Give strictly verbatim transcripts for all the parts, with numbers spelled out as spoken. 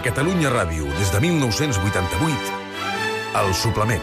Catalunya Ràdio, des de mil nou-cents vuitanta-vuit, El Suplement.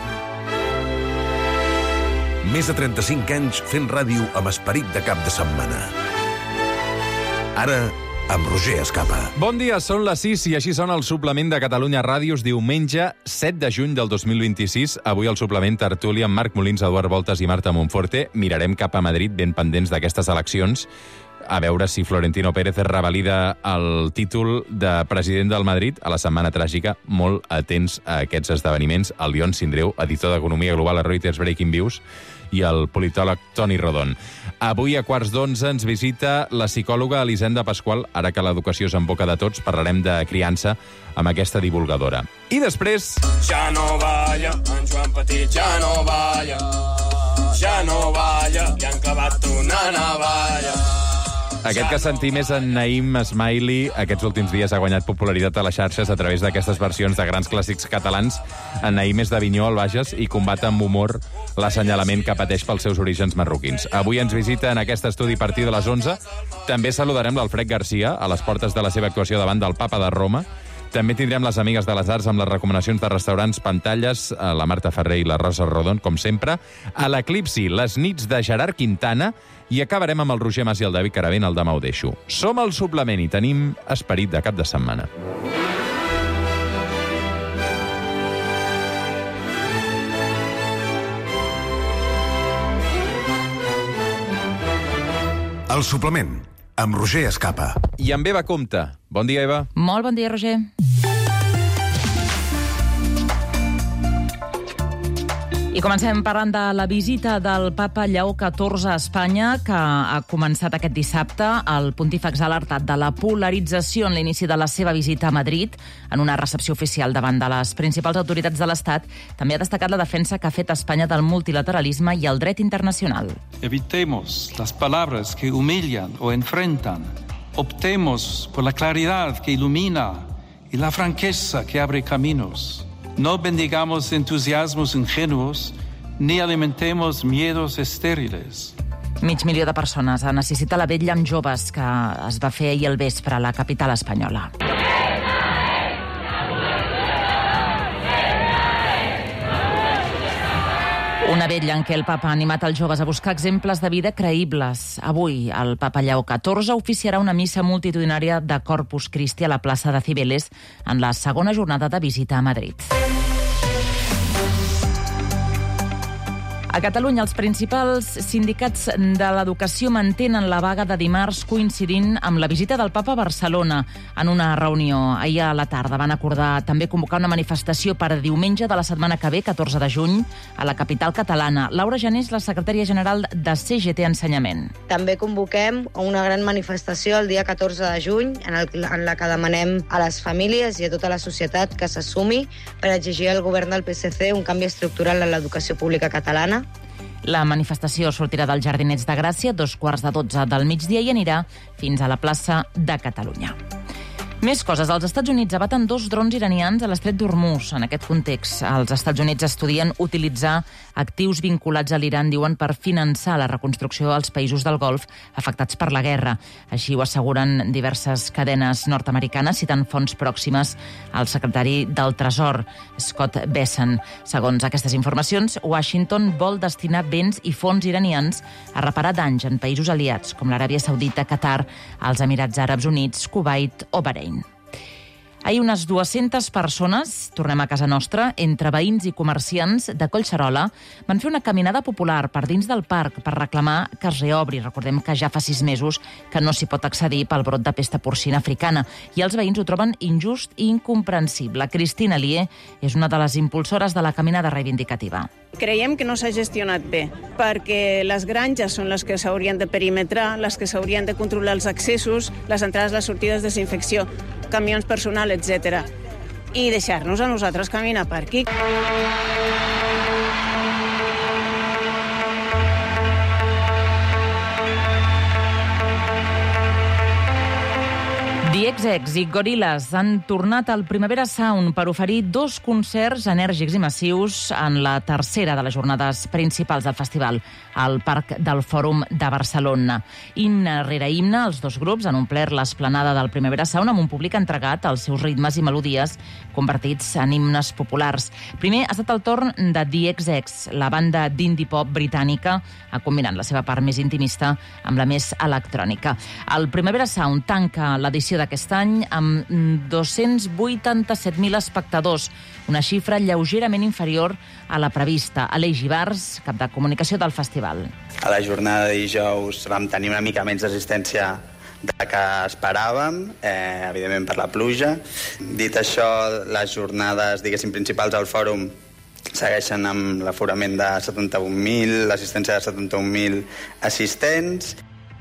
Més de trenta-cinc anys fent ràdio amb esperit de cap de setmana. Ara, amb Roger Escapa. Bon dia, són les sis i així sona el Suplement de Catalunya Ràdio. Diumenge set de juny del dos mil vint-i-sis. Avui el Suplement tertúlia amb Marc Molins, Eduard Voltas i Marta Monforte. Mirarem cap a Madrid, ben pendents d'aquestes eleccions, a veure si Florentino Pérez revalida el títol de president del Madrid a la setmana tràgica. Molt atents a aquests esdeveniments. El Lion Sindreu, editor d'Economia Global a Reuters Breaking Views, i el politòleg Toni Rodon. Avui a quarts d'onze ens visita la psicòloga Elisenda Pasqual. Ara que l'educació és en boca de tots, parlarem de criança amb aquesta divulgadora. I després... Ja no balla, en Joan Petit ja no balla, ja no balla, li han clavat una navalla. Aquest que sentim és en Naïm Smiley. Aquests últims dies ha guanyat popularitat a les xarxes a través d'aquestes versions de grans clàssics catalans. En Naïm és d'Avinyó, al Bages, i combat amb humor l'assenyalament que pateix pels seus orígens marroquins. Avui ens visita en aquest estudi a partir de les onze. També saludarem l'Alfred Garcia a les portes de la seva actuació davant del Papa de Roma. També tindrem les amigues de les arts amb les recomanacions de restaurants Pantalles, la Marta Ferrer i la Rosa Rodon, com sempre. A l'Eclipsi, les nits de Gerard Quintana. I acabarem amb el Roger Mas i el David Caravent, el demà ho deixo. Som al Suplement i tenim esperit de cap de setmana. El Suplement, amb Roger Escapa. I amb Eva Compte. Bon dia, Eva. Molt bon dia, Roger. I comencem parlant de la visita del papa Lleó catorze a Espanya, que ha començat aquest dissabte. El pontífex ha alertat de la polarització en l'inici de la seva visita a Madrid, en una recepció oficial davant de les principals autoritats de l'Estat. També ha destacat la defensa que ha fet Espanya del multilateralisme i el dret internacional. Evitemos las palabras que humillan o enfrentan. Optemos por la claridad que ilumina y la franqueza que abre caminos. No bendigamos entusiasmos ingenuos ni alimentemos miedos estériles. Mig milió de persones han assistit a la vetlla amb joves que es va fer ahir al vespre a la capital espanyola. Una vetlla en què el papa ha animat els joves a buscar exemples de vida creïbles. Avui, el papa Lleó catorze oficiarà una missa multitudinària de Corpus Christi a la plaça de Cibeles en la segona jornada de visita a Madrid. A Catalunya, els principals sindicats de l'educació mantenen la vaga de dimarts coincidint amb la visita del papa a Barcelona. En una reunió ahir a la tarda van acordar també convocar una manifestació per diumenge de la setmana que ve, catorze de juny, a la capital catalana. Laura Jané és la secretària general de C G T Ensenyament. També convoquem una gran manifestació el dia catorze de juny en, el, en la que demanem a les famílies i a tota la societat que s'assumi per exigir al govern del P S C un canvi estructural en l'educació pública catalana. La manifestació sortirà dels Jardinets de Gràcia a dos quarts de dotze del migdia i anirà fins a la plaça de Catalunya. Més coses. Els Estats Units abaten dos drons iranians a l'estret d'Hormuz. En aquest context, els Estats Units estudien utilitzar actius vinculats a l'Iran, diuen, per finançar la reconstrucció dels països del Golf afectats per la guerra. Així ho asseguren diverses cadenes nord-americanes, citant fonts pròximes al secretari del Tresor, Scott Bessent. Segons aquestes informacions, Washington vol destinar béns i fons iranians a reparar danys en països aliats, com l'Aràbia Saudita, Qatar, els Emirats Àrabs Units, Kuwait o Bahrein. Ahir unes dues-centes persones, tornem a casa nostra, entre veïns i comerciants de Collserola, van fer una caminada popular per dins del parc per reclamar que es reobri. Recordem que ja fa sis mesos que no s'hi pot accedir pel brot de pesta porcina africana i els veïns ho troben injust i incomprensible. Cristina Lié és una de les impulsores de la caminada reivindicativa. Creiem que no s'ha gestionat bé, perquè les granges són les que s'haurien de perimetrar, les que s'haurien de controlar els accessos, les entrades, les sortides, desinfecció, camions personal, etcètera. I deixar-nos a nosaltres caminar per aquí. Diego X X i Gorillaz han tornat al Primavera Sound per oferir dos concerts enèrgics i massius en la tercera de les jornades principals del festival, al Parc del Fòrum de Barcelona. Himne rere himne, els dos grups han omplert l'esplanada del Primavera Sound amb un públic entregat als seus ritmes i melodies convertits en himnes populars. Primer ha estat el torn de The X X, la banda d'indie pop britànica, combinant la seva part més intimista amb la més electrònica. El Primavera Sound tanca l'edició d'aquest any amb dos-cents vuitanta-set mil espectadors, una xifra lleugerament inferior a la prevista. Aleix Ibars, cap de comunicació del festival. A la jornada de dijous vam tenir una mica menys d'assistència de que esperàvem, eh, evidentment per la pluja. Dit això, les jornades, diguéssim, principals al fòrum segueixen amb l'aforament de setanta-un mil, l'assistència de setanta-un mil assistents.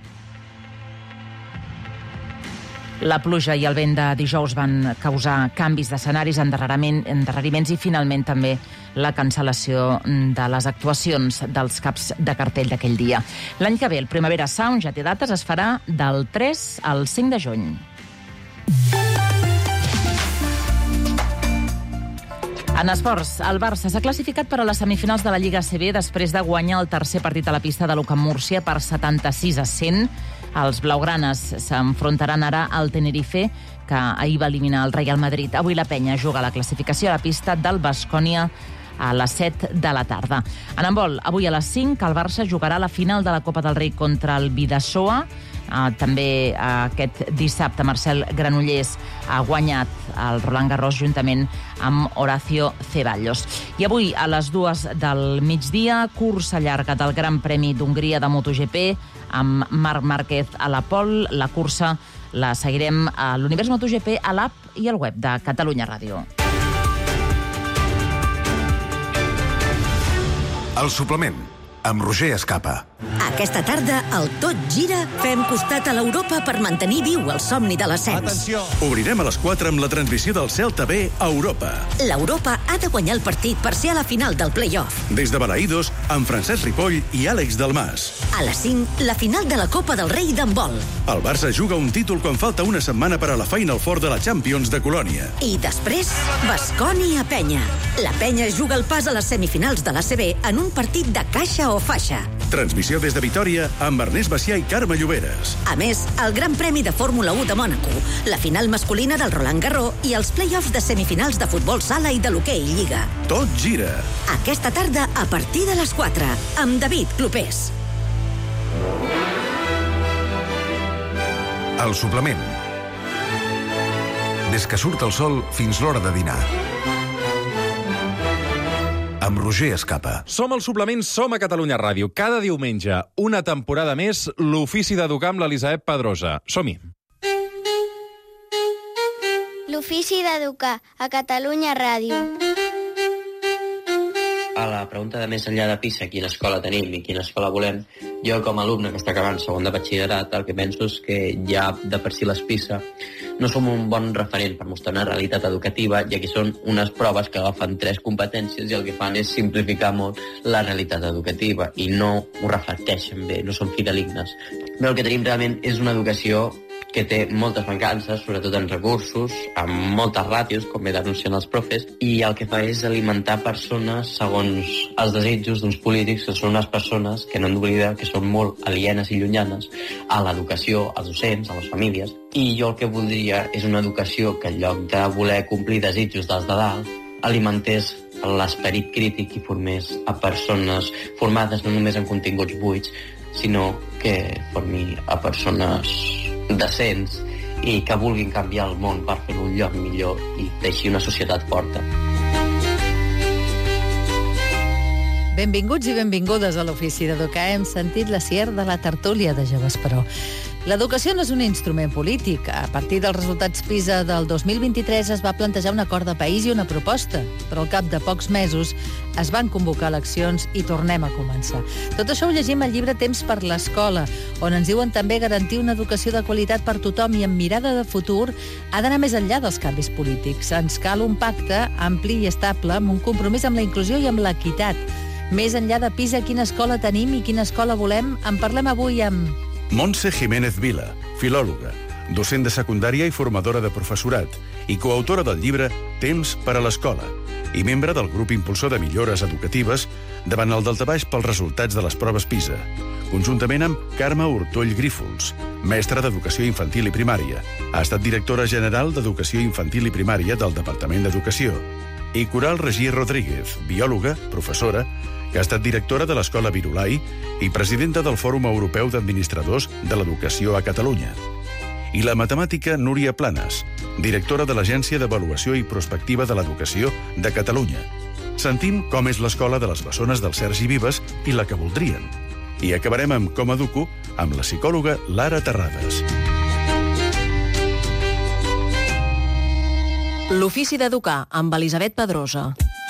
La pluja i el vent de dijous van causar canvis d'escenaris, endarreriments i finalment també la cancel·lació de les actuacions dels caps de cartell d'aquell dia. L'any que ve el Primavera Sound ja té dates, es farà del tres al cinc de juny. En esports, el Barça s'ha classificat per a les semifinals de la Lliga A C B després de guanyar el tercer partit a la pista de l'U C A M Múrcia per setanta-sis a cent. Els blaugranes s'enfrontaran ara al Tenerife, que ahir va eliminar el Real Madrid. Avui la Penya juga a la classificació a la pista del Baskonia a les set de la tarda. En handbol, avui a les cinc, el Barça jugarà la final de la Copa del Rei contra el Bidasoa. Uh, també uh, aquest dissabte Marcel Granollers ha guanyat el Roland Garros juntament amb Horacio Ceballos. I avui a les dues del migdia, cursa llarga del Gran Premi d'Hongria de MotoGP amb Marc Márquez a la pol. La cursa la seguirem a l'Univers MotoGP, a l'app i al web de Catalunya Ràdio. El suplement, amb Roger Escapa. Aquesta tarda, al Tot Gira, fem costat a l'Europa per mantenir viu el somni de l'ascens. Obrirem a les quatre amb la transmissió del Celta B a Europa. L'Europa ha de guanyar el partit per ser a la final del play-off. Des de Balaïdos, amb Francesc Ripoll i Àlex Dalmas. A les cinc, la final de la Copa del Rei d'handbol. El Barça juga un títol quan falta una setmana per a la Final Four de la Champions de Colònia. I després, Baskonia Penya. La Penya juga el pas a les semifinals de l'A C B en un partit de caixa o faixa. Transmissió des de Vitòria amb Ernest Bacià i Carme Lloberes. A més, el Gran Premi de Fórmula u de Mònaco, la final masculina del Roland Garros i els play-offs de semifinals de futbol sala i de l'hoquei Lliga. Tot gira. Aquesta tarda a partir de les quatre, amb David Clopés. El suplement. Des que surt el sol fins l'hora de dinar. Amb Roger Escapa. Som al suplement, som a Catalunya Ràdio. Cada diumenge, una temporada més, l'ofici d'educar amb l'Elisabet Pedrosa. Som-hi. L'ofici d'educar a Catalunya Ràdio. A la pregunta de més enllà de PISA, quina escola tenim i quina escola volem, jo com a alumne que està acabant segon de batxillerat, el que penso és que ja de per si les PISA no som un bon referent per mostrar una realitat educativa, ja que són unes proves que agafen tres competències i el que fan és simplificar molt la realitat educativa i no ho reflecteixen bé, no són fidelignes. Bé, el que tenim realment és una educació que té moltes mancances, sobretot en recursos, amb moltes ràtios, com bé denuncien els profes, i el que fa és alimentar persones segons els desitjos d'uns polítics, que són unes persones que no hem d'oblidar que són molt alienes i llunyanes a l'educació, als docents, a les famílies. I jo el que voldria és una educació que en lloc de voler complir desitjos dels de dalt, alimentés l'esperit crític i formés a persones formades no només en continguts buits, sinó que formi a persones decents i que vulguin canviar el món per fer un lloc millor i deixi una societat forta. Benvinguts i benvingudes a l'Ofici d'Educar. Hem sentit la Sier de la tertúlia de Joves Però. L'educació no és un instrument polític. A partir dels resultats PISA del dos mil vint-i-tres es va plantejar un acord de país i una proposta, però al cap de pocs mesos es van convocar eleccions i tornem a començar. Tot això ho llegim al llibre Temps per l'Escola, on ens diuen també garantir una educació de qualitat per tothom i amb mirada de futur ha d'anar més enllà dels canvis polítics. Ens cal un pacte ampli i estable amb un compromís amb la inclusió i amb l'equitat. Més enllà de PISA, quina escola tenim i quina escola volem? En parlem avui amb... Montse Jiménez Vila, filòloga, docent de secundària i formadora de professorat, i coautora del llibre Temps per a l'escola, i membre del grup impulsor de millores educatives davant el daltabaix pels resultats de les proves PISA, conjuntament amb Carme Hortoll Grífols, mestra d'Educació Infantil i Primària. Ha estat directora general d'Educació Infantil i Primària del Departament d'Educació. I Coral Regí Rodríguez, biòloga, professora, que ha estat directora de l'Escola Virolai i presidenta del Fòrum Europeu d'Administradors de l'Educació a Catalunya. I la matemàtica Núria Planes, directora de l'Agència d'Avaluació i Prospectiva de l'Educació de Catalunya. Sentim com és l'escola de les bessones del Sergi Vives i la que voldrien. I acabarem amb Com educo amb la psicòloga Lara Terrades. L'ofici d'educar amb Elisabet Pedrosa.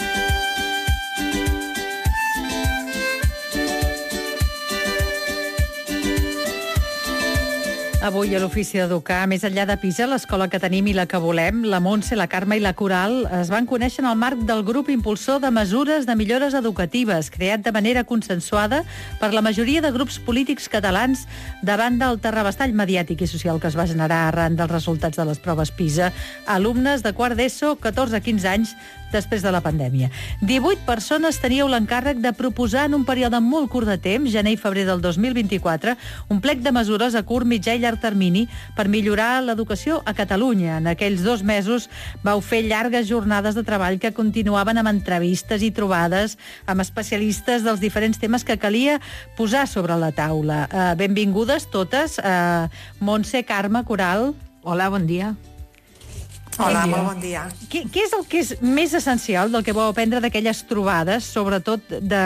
Avui a l'Ofici d'Educar, més enllà de Pisa, l'escola que tenim i la que volem, la Montse, la Carme i la Coral es van conèixer en el marc del grup impulsor de mesures de millores educatives, creat de manera consensuada per la majoria de grups polítics catalans davant del terrabastall mediàtic i social que es va generar arran dels resultats de les proves PISA. Alumnes de quart d'ESO, catorze a quinze anys després de la pandèmia. divuit persones teníeu l'encàrrec de proposar en un període molt curt de temps, gener i febrer del dos mil vint-i-quatre, un plec de mesures a curt, mitjà i llarg termini per millorar l'educació a Catalunya. En aquells dos mesos vau fer llargues jornades de treball que continuaven amb entrevistes i trobades amb especialistes dels diferents temes que calia posar sobre la taula. Uh, benvingudes totes. Uh, Montse, Carme, Coral. Hola, bon dia. Hola, molt bon dia. Què, què és el que és més essencial del que vau aprendre d'aquelles trobades, sobretot de,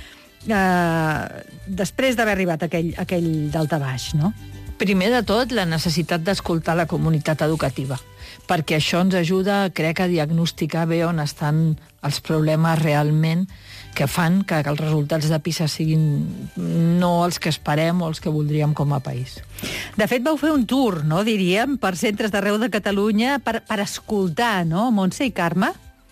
uh, després d'haver arribat a aquell, a aquell daltabaix, no? Primer de tot, la necessitat d'escoltar la comunitat educativa, perquè això ens ajuda, crec, a diagnosticar bé on estan els problemes realment que fan que els resultats de PISA siguin no els que esperem o els que voldríem com a país. De fet, vau fer un tour, no, diríem, per centres d'arreu de Catalunya per, per escoltar, no, Montse i Carme?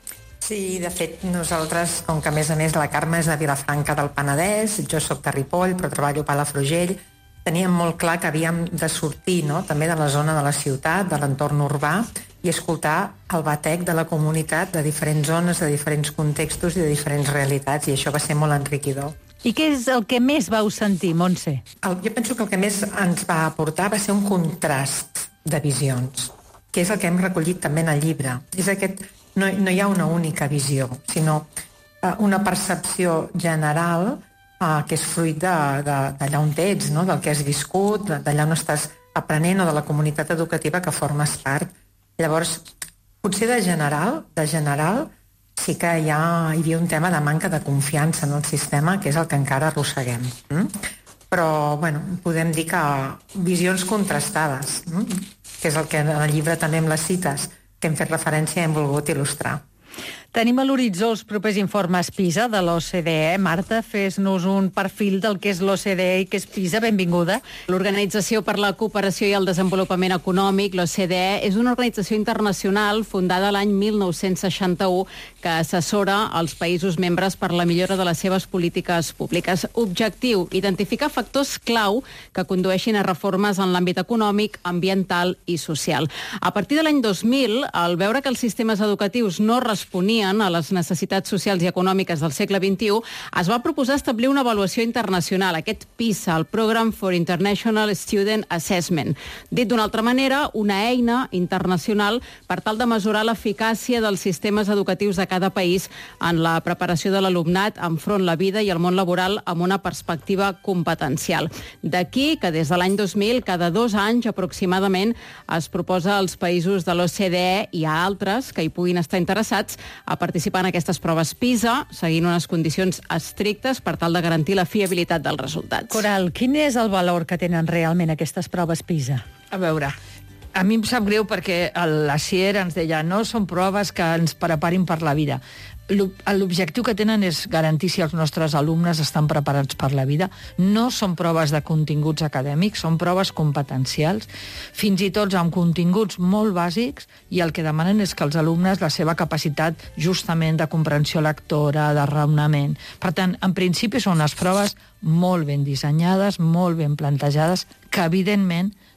Sí, de fet, nosaltres, com que a més a més la Carme és de Vilafranca del Penedès, jo sóc de Ripoll, però treballo a Palafrugell, teníem molt clar que havíem de sortir, no?, també de la zona de la ciutat, de l'entorn urbà, i escoltar el batec de la comunitat de diferents zones, de diferents contextos i de diferents realitats, i això va ser molt enriquidor. I què és el que més vau sentir, Montse? El, jo penso que el que més ens va aportar va ser un contrast de visions, que és el que hem recollit també en el llibre. És aquest, no, no hi ha una única visió, sinó uh, una percepció general uh, que és fruit d'allà on ets, no? Del que has viscut, d'allà on estàs aprenent o de la comunitat educativa que formes part. Llavors, potser de general, de general, sí que hi, ha, hi havia un tema de manca de confiança en el sistema, que és el que encara arrosseguem. Mm? Però, bueno, podem dir que visions contrastades, mm? que és el que en el llibre també amb les cites que hem fet referència hem volgut il·lustrar. Tenim a l'horitzó els propers informes PISA de l'O C D E. Marta, fes-nos un perfil del que és l'O C D E i què és PISA. Benvinguda. L'Organització per la Cooperació i el Desenvolupament Econòmic, l'O C D E, és una organització internacional fundada l'any mil nou-cents seixanta-u que assessora als països membres per la millora de les seves polítiques públiques. Objectiu, identificar factors clau que condueixin a reformes en l'àmbit econòmic, ambiental i social. A partir de l'any dos mil, al veure que els sistemes educatius no responien a les necessitats socials i econòmiques del segle vint-i-u, es va proposar establir una avaluació internacional, aquest PISA, el Program for International Student Assessment. Dit d'una altra manera, una eina internacional per tal de mesurar l'eficàcia dels sistemes educatius de cada país en la preparació de l'alumnat enfront la vida i el món laboral amb una perspectiva competencial. D'aquí que des de l'any dos mil, cada dos anys aproximadament, es proposa als països de l'O C D E i a altres que hi puguin estar interessats a participar en aquestes proves PISA, seguint unes condicions estrictes per tal de garantir la fiabilitat dels resultats. Coral, quin és el valor que tenen realment aquestes proves PISA? A veure, a mi em sap greu perquè la Sier ens deia no són proves que ens preparin per la vida. L'objectiu que tenen és garantir si els nostres alumnes estan preparats per la vida. No són proves de continguts acadèmics, són proves competencials, fins i tot amb continguts molt bàsics, i el que demanen és que els alumnes, la seva capacitat justament de comprensió lectora, de raonament. Per tant, en principi són unes proves molt ben dissenyades, molt ben plantejades, que evidentment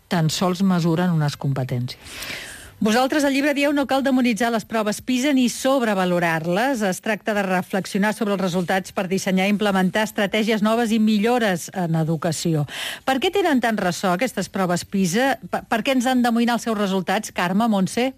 tan sols mesuren unes competències. Vosaltres al llibre dieu no cal demonitzar les proves PISA ni sobrevalorar-les. Es tracta de reflexionar sobre els resultats per dissenyar i implementar estratègies noves i millores en educació. Per què tenen tant ressò aquestes proves PISA? Per què ens han d'amoïnar els seus resultats, Carme, Montse?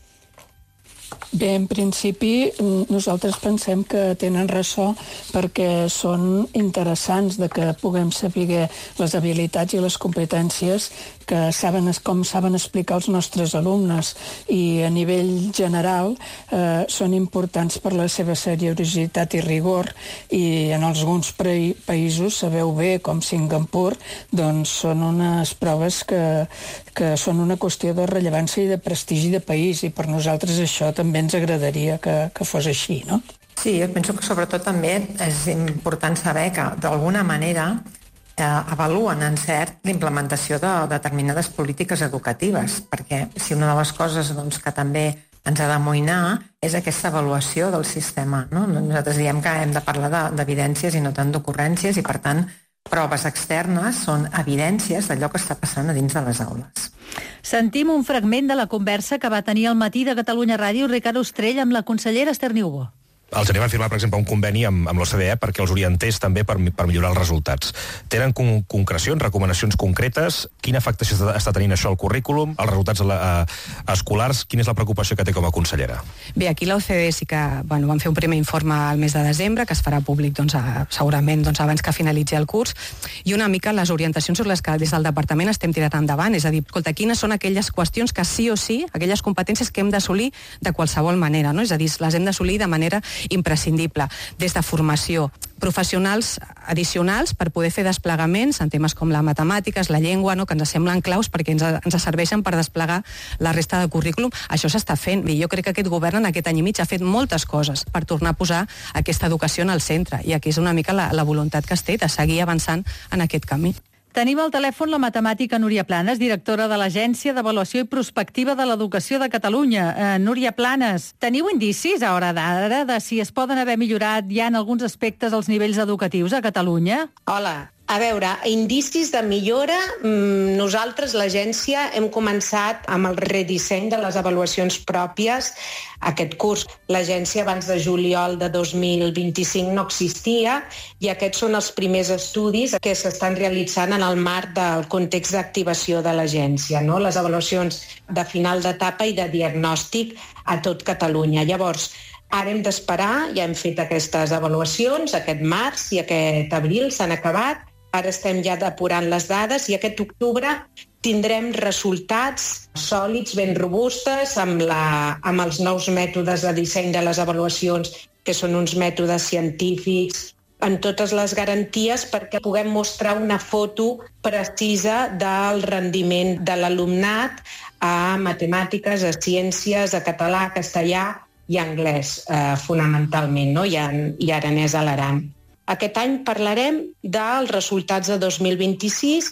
Bé, en principi nosaltres pensem que tenen ressò perquè són interessants de que puguem saber les habilitats i les competències que saben com saben explicar els nostres alumnes i a nivell general eh, són importants per la seva seriositat i rigor i en alguns països, sabeu bé, com Singapur, doncs són unes proves que, que són una qüestió de rellevància i de prestigi de país i per nosaltres això també ens agradaria que, que fos així, no? Sí, jo penso que sobretot també és important saber que d'alguna manera Eh, avaluen en cert l'implementació de determinades polítiques educatives, perquè si una de les coses doncs, que també ens ha d'amoïnar és aquesta avaluació del sistema. No? Nosaltres diem que hem de parlar d'evidències i no tant d'ocurrències i, per tant, proves externes són evidències d'allò que està passant a dins de les aules. Sentim un fragment de la conversa que va tenir al Matí de Catalunya Ràdio Ricard Ostrell amb la consellera Esther Niubó. El gener van firmar, per exemple, un conveni amb, amb l'O C D E perquè els orientés també per, per millorar els resultats. Tenen con concrecions, recomanacions concretes? Quina afectació està, està tenint això al currículum, als resultats a la, a, escolars? Quina és la preocupació que té com a consellera? Bé, aquí l'O C D E sí que bueno, van fer un primer informe al mes de desembre, que es farà públic doncs, a, segurament doncs, abans que finalitzi el curs, i una mica les orientacions sobre les que des del departament estem tirant endavant. És a dir, escolta, quines són aquelles qüestions que sí o sí, aquelles competències que hem d'assolir de qualsevol manera, no? És a dir, les hem d'assolir de manera imprescindible, des de formació, professionals addicionals per poder fer desplegaments en temes com la matemàtiques, la llengua, no? Que ens semblen claus perquè ens, ens serveixen per desplegar la resta de currículum. Això s'està fent i jo crec que aquest govern en aquest any i mig ha fet moltes coses per tornar a posar aquesta educació en el centre i aquí és una mica la, la voluntat que es té de seguir avançant en aquest camí. Tenim al telèfon la matemàtica Núria Planes, directora de l'Agència d'Avaluació i Prospectiva de l'Educació de Catalunya. Eh, Núria Planes, teniu indicis a hora d'ara de si es poden haver millorat ja en alguns aspectes els nivells educatius a Catalunya? Hola. A veure, indicis de millora, nosaltres, l'agència, hem començat amb el redisseny de les avaluacions pròpies aquest curs. L'agència abans de juliol de dos mil vint-i-cinc no existia i aquests són els primers estudis que s'estan realitzant en el marc del context d'activació de l'agència, no? Les avaluacions de final d'etapa i de diagnòstic a tot Catalunya. Llavors, ara hem d'esperar, ja hem fet aquestes avaluacions, aquest març i aquest abril s'han acabat. Ara estem ja depurant les dades i aquest octubre tindrem resultats sòlids, ben robustes, amb, la, amb els nous mètodes de disseny de les avaluacions, que són uns mètodes científics, amb totes les garanties perquè puguem mostrar una foto precisa del rendiment de l'alumnat a matemàtiques, a ciències, a català, castellà i anglès, eh, fonamentalment, no? I, en, i aranès a l'Aran. Aquest any parlarem dels resultats de dos mil vint-i-sis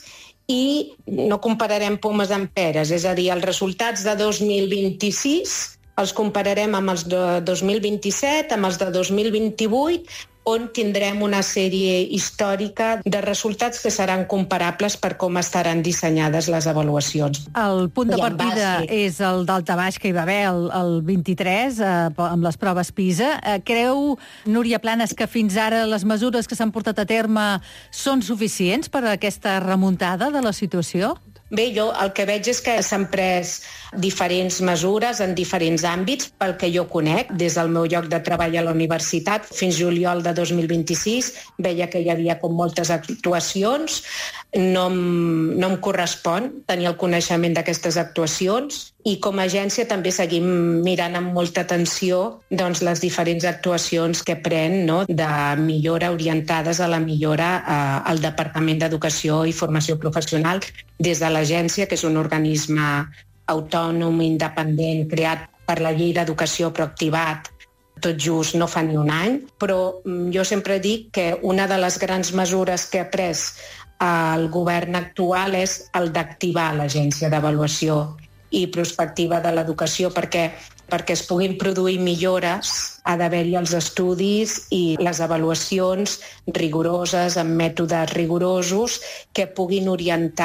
i no compararem pomes amb peres, és a dir, els resultats de dos mil vint-i-sis els compararem amb els de dos mil vint-i-set, amb els de dos mil vint-i-vuit, on tindrem una sèrie històrica de resultats que seran comparables per com estaran dissenyades les avaluacions. El punt de partida és el daltabaix que hi va haver el, el vint-i-tres, eh, amb les proves PISA. Eh, creu, Núria Planes, que fins ara les mesures que s'han portat a terme són suficients per a aquesta remuntada de la situació? Bé, jo el que veig és que s'han pres diferents mesures en diferents àmbits, pel que jo conec, des del meu lloc de treball a la universitat. Fins juliol de dos mil vint-i-sis veia que hi havia com moltes actuacions. No em, no em correspon tenir el coneixement d'aquestes actuacions i com a agència també seguim mirant amb molta atenció doncs, les diferents actuacions que pren, no?, de millora orientades a la millora eh, al Departament d'Educació i Formació Professional des de l'agència, que és un organisme autònom, independent, creat per la Llei d'Educació però activat tot just no fa ni un any, però jo sempre dic que una de les grans mesures que ha pres el govern actual és el d'activar l'Agència d'Avaluació i Prospectiva de l'Educació perquè, perquè es puguin produir millores, ha d'haver-hi els estudis i les avaluacions rigoroses, amb mètodes rigorosos, que puguin orientar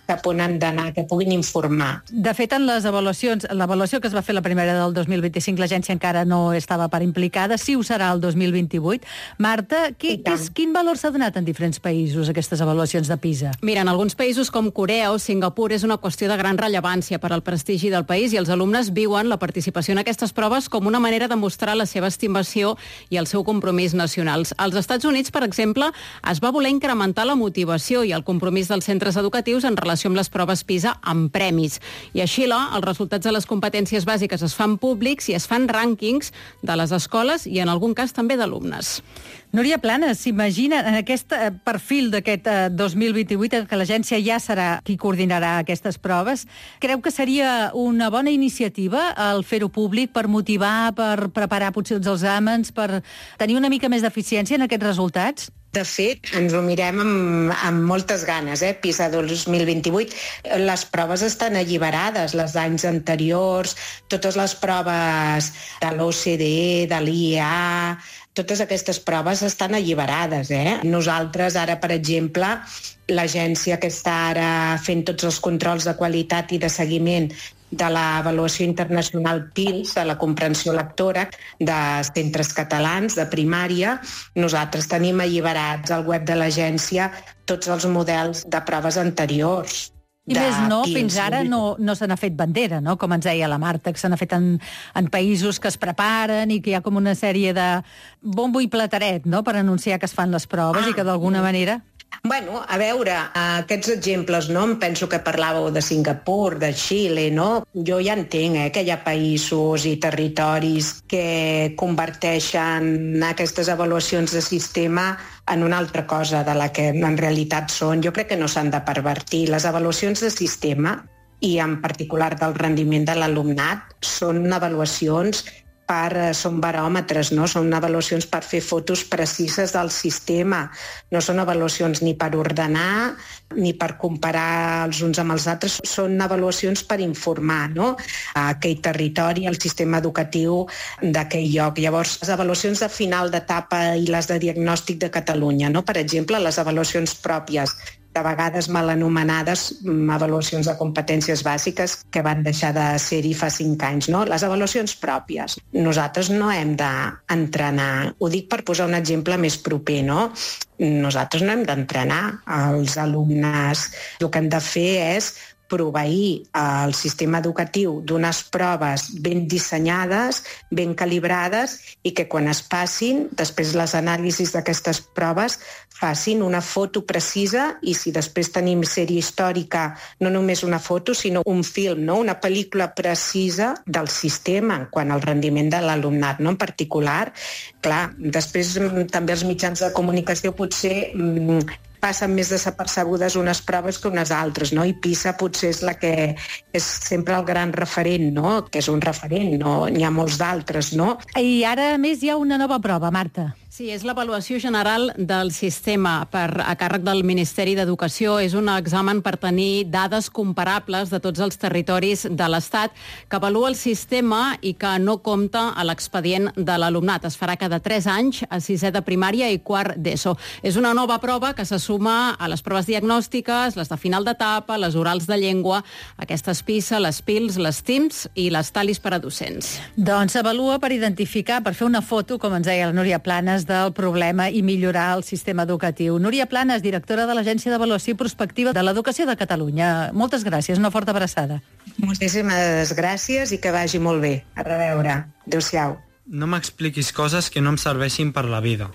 cap on han d'anar, que puguin informar. De fet, en les avaluacions, l'avaluació que es va fer la primera del dos mil vint-i-cinc, l'agència encara no estava per implicada, sí ho serà el dos mil vint-i-vuit. Marta, qui, quis, quin valor s'ha donat en diferents països aquestes avaluacions de PISA? Mira, en alguns països com Corea o Singapur és una qüestió de gran rellevància per al prestigi del país i els alumnes viuen la participació en aquestes proves com una manera de mostrar la seva estimació i el seu compromís nacionals. Als Estats Units, per exemple, es va voler incrementar la motivació i el compromís dels centres educatius en relació amb les proves PISA amb premis. I a Xile, els resultats de les competències bàsiques es fan públics i es fan rànquings de les escoles i en algun cas també d'alumnes. Núria Planes, s'imagina en aquest perfil d'aquest dos mil vint-i-vuit que l'agència ja serà qui coordinarà aquestes proves. Creu que seria una bona iniciativa el fer-ho públic per motivar, per preparar potser els exàmens, per tenir una mica més d'eficiència en aquests resultats? De fet, ens ho mirem amb, amb moltes ganes, eh? PISA dos mil vint-i-vuit. Les proves estan alliberades, les d'anys anteriors, totes les proves de l'O C D E, de l'I E A, totes aquestes proves estan alliberades. Eh? Nosaltres, ara, per exemple, l'agència que està ara fent tots els controls de qualitat i de seguiment de l'avaluació internacional P I L S, de la comprensió lectora de centres catalans de primària, nosaltres tenim alliberats al web de l'agència tots els models de proves anteriors. I més no, fins ara no, no se n'ha fet bandera, no? Com ens deia la Marta, que se n'ha fet en, en països que es preparen i que hi ha com una sèrie de bombo i plateret, no?, per anunciar que es fan les proves ah, i que d'alguna manera... Bueno, a veure, aquests exemples, no? Em penso que parlàveu de Singapur, de Xile, no? Jo ja entenc eh, que hi ha països i territoris que converteixen aquestes avaluacions de sistema en una altra cosa de la que en realitat són. Jo crec que no s'han de pervertir. Les avaluacions de sistema, i en particular del rendiment de l'alumnat, són avaluacions per, són baròmetres, no? Són avaluacions per fer fotos precises del sistema. No són avaluacions ni per ordenar ni per comparar els uns amb els altres. Són avaluacions per informar, no?, a aquell territori, al sistema educatiu d'aquell lloc. Llavors, les avaluacions de final d'etapa i les de diagnòstic de Catalunya, no? Per exemple, les avaluacions pròpies, de vegades mal anomenades avaluacions de competències bàsiques que van deixar de ser-hi fa cinc anys, no? Les avaluacions pròpies. Nosaltres no hem d'entrenar. Ho dic per posar un exemple més proper, no? Nosaltres no hem d'entrenar els alumnes. El que hem de fer és proveir el sistema educatiu d'unes proves ben dissenyades, ben calibrades i que quan es passin, després les anàlisis d'aquestes proves facin una foto precisa i si després tenim sèrie històrica, no només una foto, sinó un film, no? Una pel·lícula precisa del sistema quant al rendiment de l'alumnat, no? En particular, clar, després també els mitjans de comunicació potser mmm, passen més desapercebudes unes proves que unes altres, no? I PISA potser és la que és sempre el gran referent, no? Que és un referent, no? N'hi ha molts d'altres, no? I ara, a més, hi ha una nova prova, Marta. Sí, és l'avaluació general del sistema per a càrrec del Ministeri d'Educació. És un examen per tenir dades comparables de tots els territoris de l'Estat que avalua el sistema i que no compta a l'expedient de l'alumnat. Es farà cada tres anys a sisè de primària i quart d'ESO. És una nova prova que se suma a les proves diagnòstiques, les de final d'etapa, les orals de llengua, aquestes PISA, les P I L S, les T I M S i les TALIs per a docents. Doncs s'avalua per identificar, per fer una foto, com ens deia la Núria Planes, del problema i millorar el sistema educatiu. Núria Planes, directora de l'Agència d'Avaluació i Prospectiva de l'Educació de Catalunya. Moltes gràcies, una forta abraçada. Moltíssimes gràcies i que vagi molt bé. A reveure. Adéu-siau. No m'expliquis coses que no em serveixin per la vida.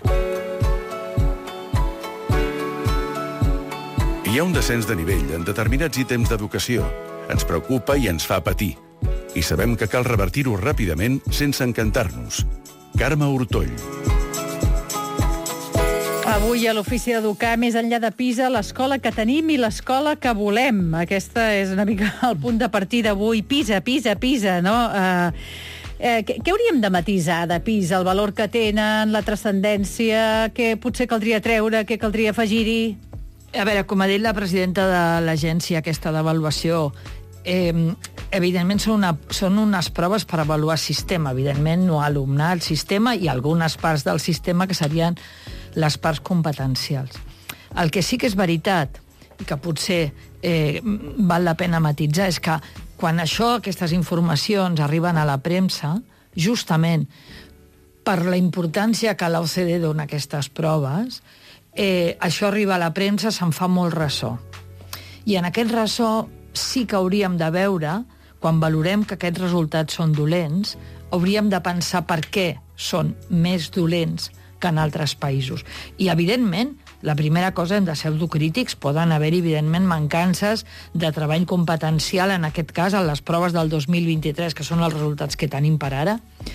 Hi ha un descens de nivell en determinats ítems d'educació. Ens preocupa i ens fa patir. I sabem que cal revertir-ho ràpidament sense encantar-nos. Carme Hurtoll. Avui a l'Ofici d'Educar, més enllà de PISA, l'escola que tenim i l'escola que volem. Aquesta és una mica el punt de partida avui. PISA, PISA, PISA, no? Uh, eh, què, què hauríem de matisar de PISA? El valor que tenen, la transcendència, què potser caldria treure, què caldria afegir-hi? A veure, com ha dit la presidenta de l'agència aquesta d'avaluació, eh, evidentment són, una, són unes proves per avaluar sistema, evidentment no alumnat, sistema i algunes parts del sistema que serien les parts competencials. El que sí que és veritat que potser eh, val la pena matitzar, és que quan això, aquestes informacions arriben a la premsa, justament per la importància que l'O C D E dona a aquestes proves, eh, això arriba a la premsa, se'n fa molt ressò. I en aquest ressò sí que hauríem de veure, quan valorem que aquests resultats són dolents, hauríem de pensar per què són més dolents que en altres països. I, evidentment, la primera cosa, hem de ser autocrítics, poden haver, evidentment, mancances de treball competencial, en aquest cas, en les proves del dos mil vint-i-tres, que són els resultats que tenim per ara,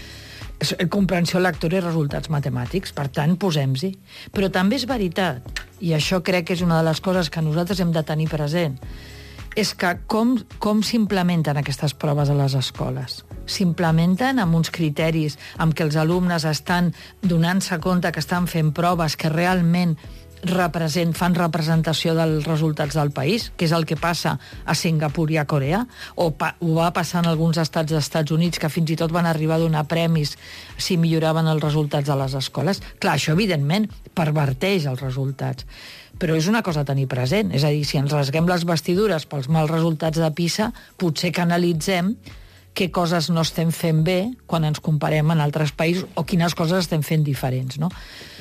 comprensió lectora i resultats matemàtics, per tant, posem-hi. Però també és veritat, i això crec que és una de les coses que nosaltres hem de tenir present, és que com, com s'implementen aquestes proves a les escoles? S'implementen amb uns criteris amb què els alumnes estan donant-se compte que estan fent proves que realment represent, fan representació dels resultats del país, que és el que passa a Singapur i a Corea, o pa, ho va passar en alguns estats dels Estats Units, que fins i tot van arribar a donar premis si milloraven els resultats de les escoles. Clar, això, evidentment, perverteix els resultats. Però és una cosa a tenir present. És a dir, si ens rasguem les vestidures pels mals resultats de PISA, potser que analitzem què coses no estem fent bé quan ens comparem en altres països o quines coses estem fent diferents, no?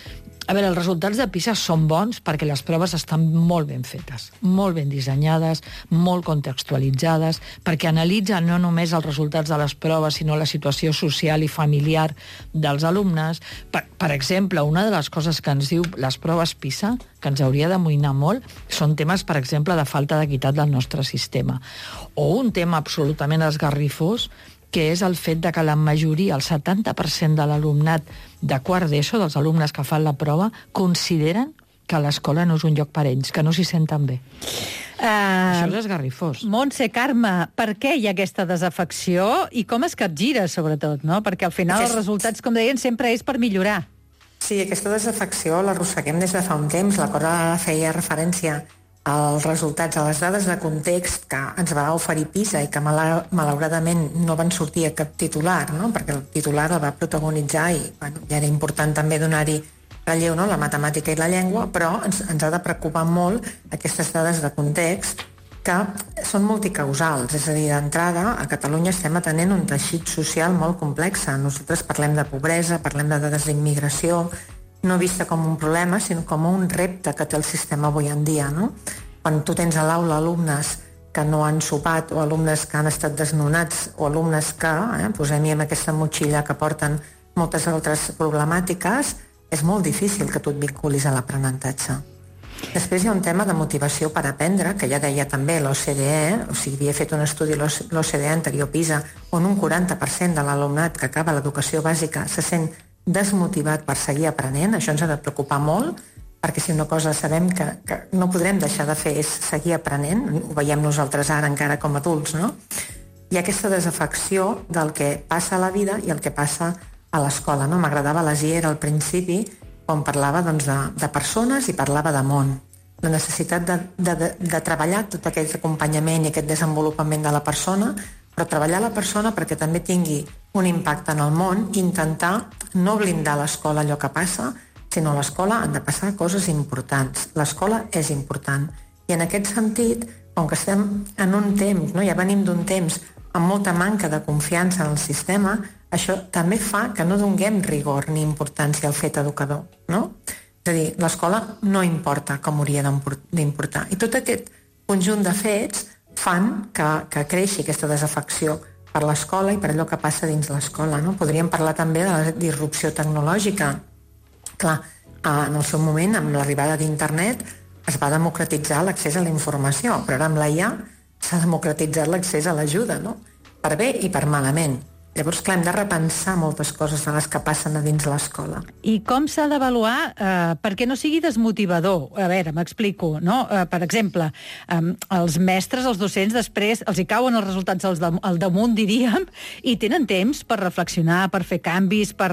A veure, els resultats de PISA són bons perquè les proves estan molt ben fetes, molt ben dissenyades, molt contextualitzades, perquè analitzen no només els resultats de les proves, sinó la situació social i familiar dels alumnes. Per, per exemple, una de les coses que ens diu les proves PISA, que ens hauria d'amoïnar molt, són temes, per exemple, de falta d'equitat del nostre sistema. O un tema absolutament esgarrifós, que és el fet de que la majoria, el setanta per cent de l'alumnat de quart d'ESO, dels alumnes que fan la prova, consideren que l'escola no és un lloc per ells, que no s'hi senten bé. Uh, Això és esgarrifós. Montse, Carme, per què hi ha aquesta desafecció i com es capgira, sobretot, no? Perquè al final els resultats, com deien, sempre és per millorar. Sí, aquesta desafecció l'arrosseguem des de fa un temps. La Cora feia referència als resultats, a les dades de context que ens va oferir PISA i que malauradament no van sortir a cap titular, no? Perquè el titular el va protagonitzar i bueno, ja era important també donar-hi relleu, no? La matemàtica i la llengua, però ens, ens ha de preocupar molt aquestes dades de context que són multicausals, és a dir, d'entrada a Catalunya estem atenent un teixit social molt complex. Nosaltres parlem de pobresa, parlem de dades d'immigració, no vista com un problema, sinó com un repte que té el sistema avui en dia, no? Quan tu tens a l'aula alumnes que no han sopat o alumnes que han estat desnonats o alumnes que, eh, posem-hi amb aquesta motxilla que porten moltes altres problemàtiques, és molt difícil que tu et vinculis a l'aprenentatge. Després hi ha un tema de motivació per aprendre, que ja deia també l'O C D E, o sigui, havia fet un estudi l'O C D E anterior PISA, on un quaranta per cent de l'alumnat que acaba l'educació bàsica se sent desmotivat per seguir aprenent. Això ens ha de preocupar molt, perquè si una cosa sabem que, que no podrem deixar de fer és seguir aprenent, ho veiem nosaltres ara encara com a adults, no? Hi ha aquesta desafecció del que passa a la vida i el que passa a l'escola, no? M'agradava l'Asier al principi, quan parlava doncs, de, de persones i parlava de món. La necessitat de, de, de, de treballar tot aquest acompanyament i aquest desenvolupament de la persona, però treballar la persona perquè també tingui un impacte en el món i intentar no blindar l'escola allò que passa, sinó a l'escola han de passar coses importants. L'escola és important. I en aquest sentit, com que estem en un temps, no? Ja venim d'un temps amb molta manca de confiança en el sistema, això també fa que no donem rigor ni importància al fet educador, no? És a dir, l'escola no importa com hauria d'importar. I tot aquest conjunt de fets fan que, que creixi aquesta desafecció per l'escola i per allò que passa dins l'escola, no? Podríem parlar també de la disrupció tecnològica. Clar, en el seu moment, amb l'arribada d'internet, es va democratitzar l'accés a la informació, però ara amb la I A s'ha democratitzat l'accés a l'ajuda, no? Per bé i per malament. Llavors, clar, hem de repensar moltes coses de les que passen a dins l'escola. I com s'ha d'avaluar eh, perquè no sigui desmotivador? A veure, m'explico, no? Eh, per exemple, eh, els mestres, els docents, després els hi cauen els resultats al, dam al damunt, diríem, i tenen temps per reflexionar, per fer canvis, per...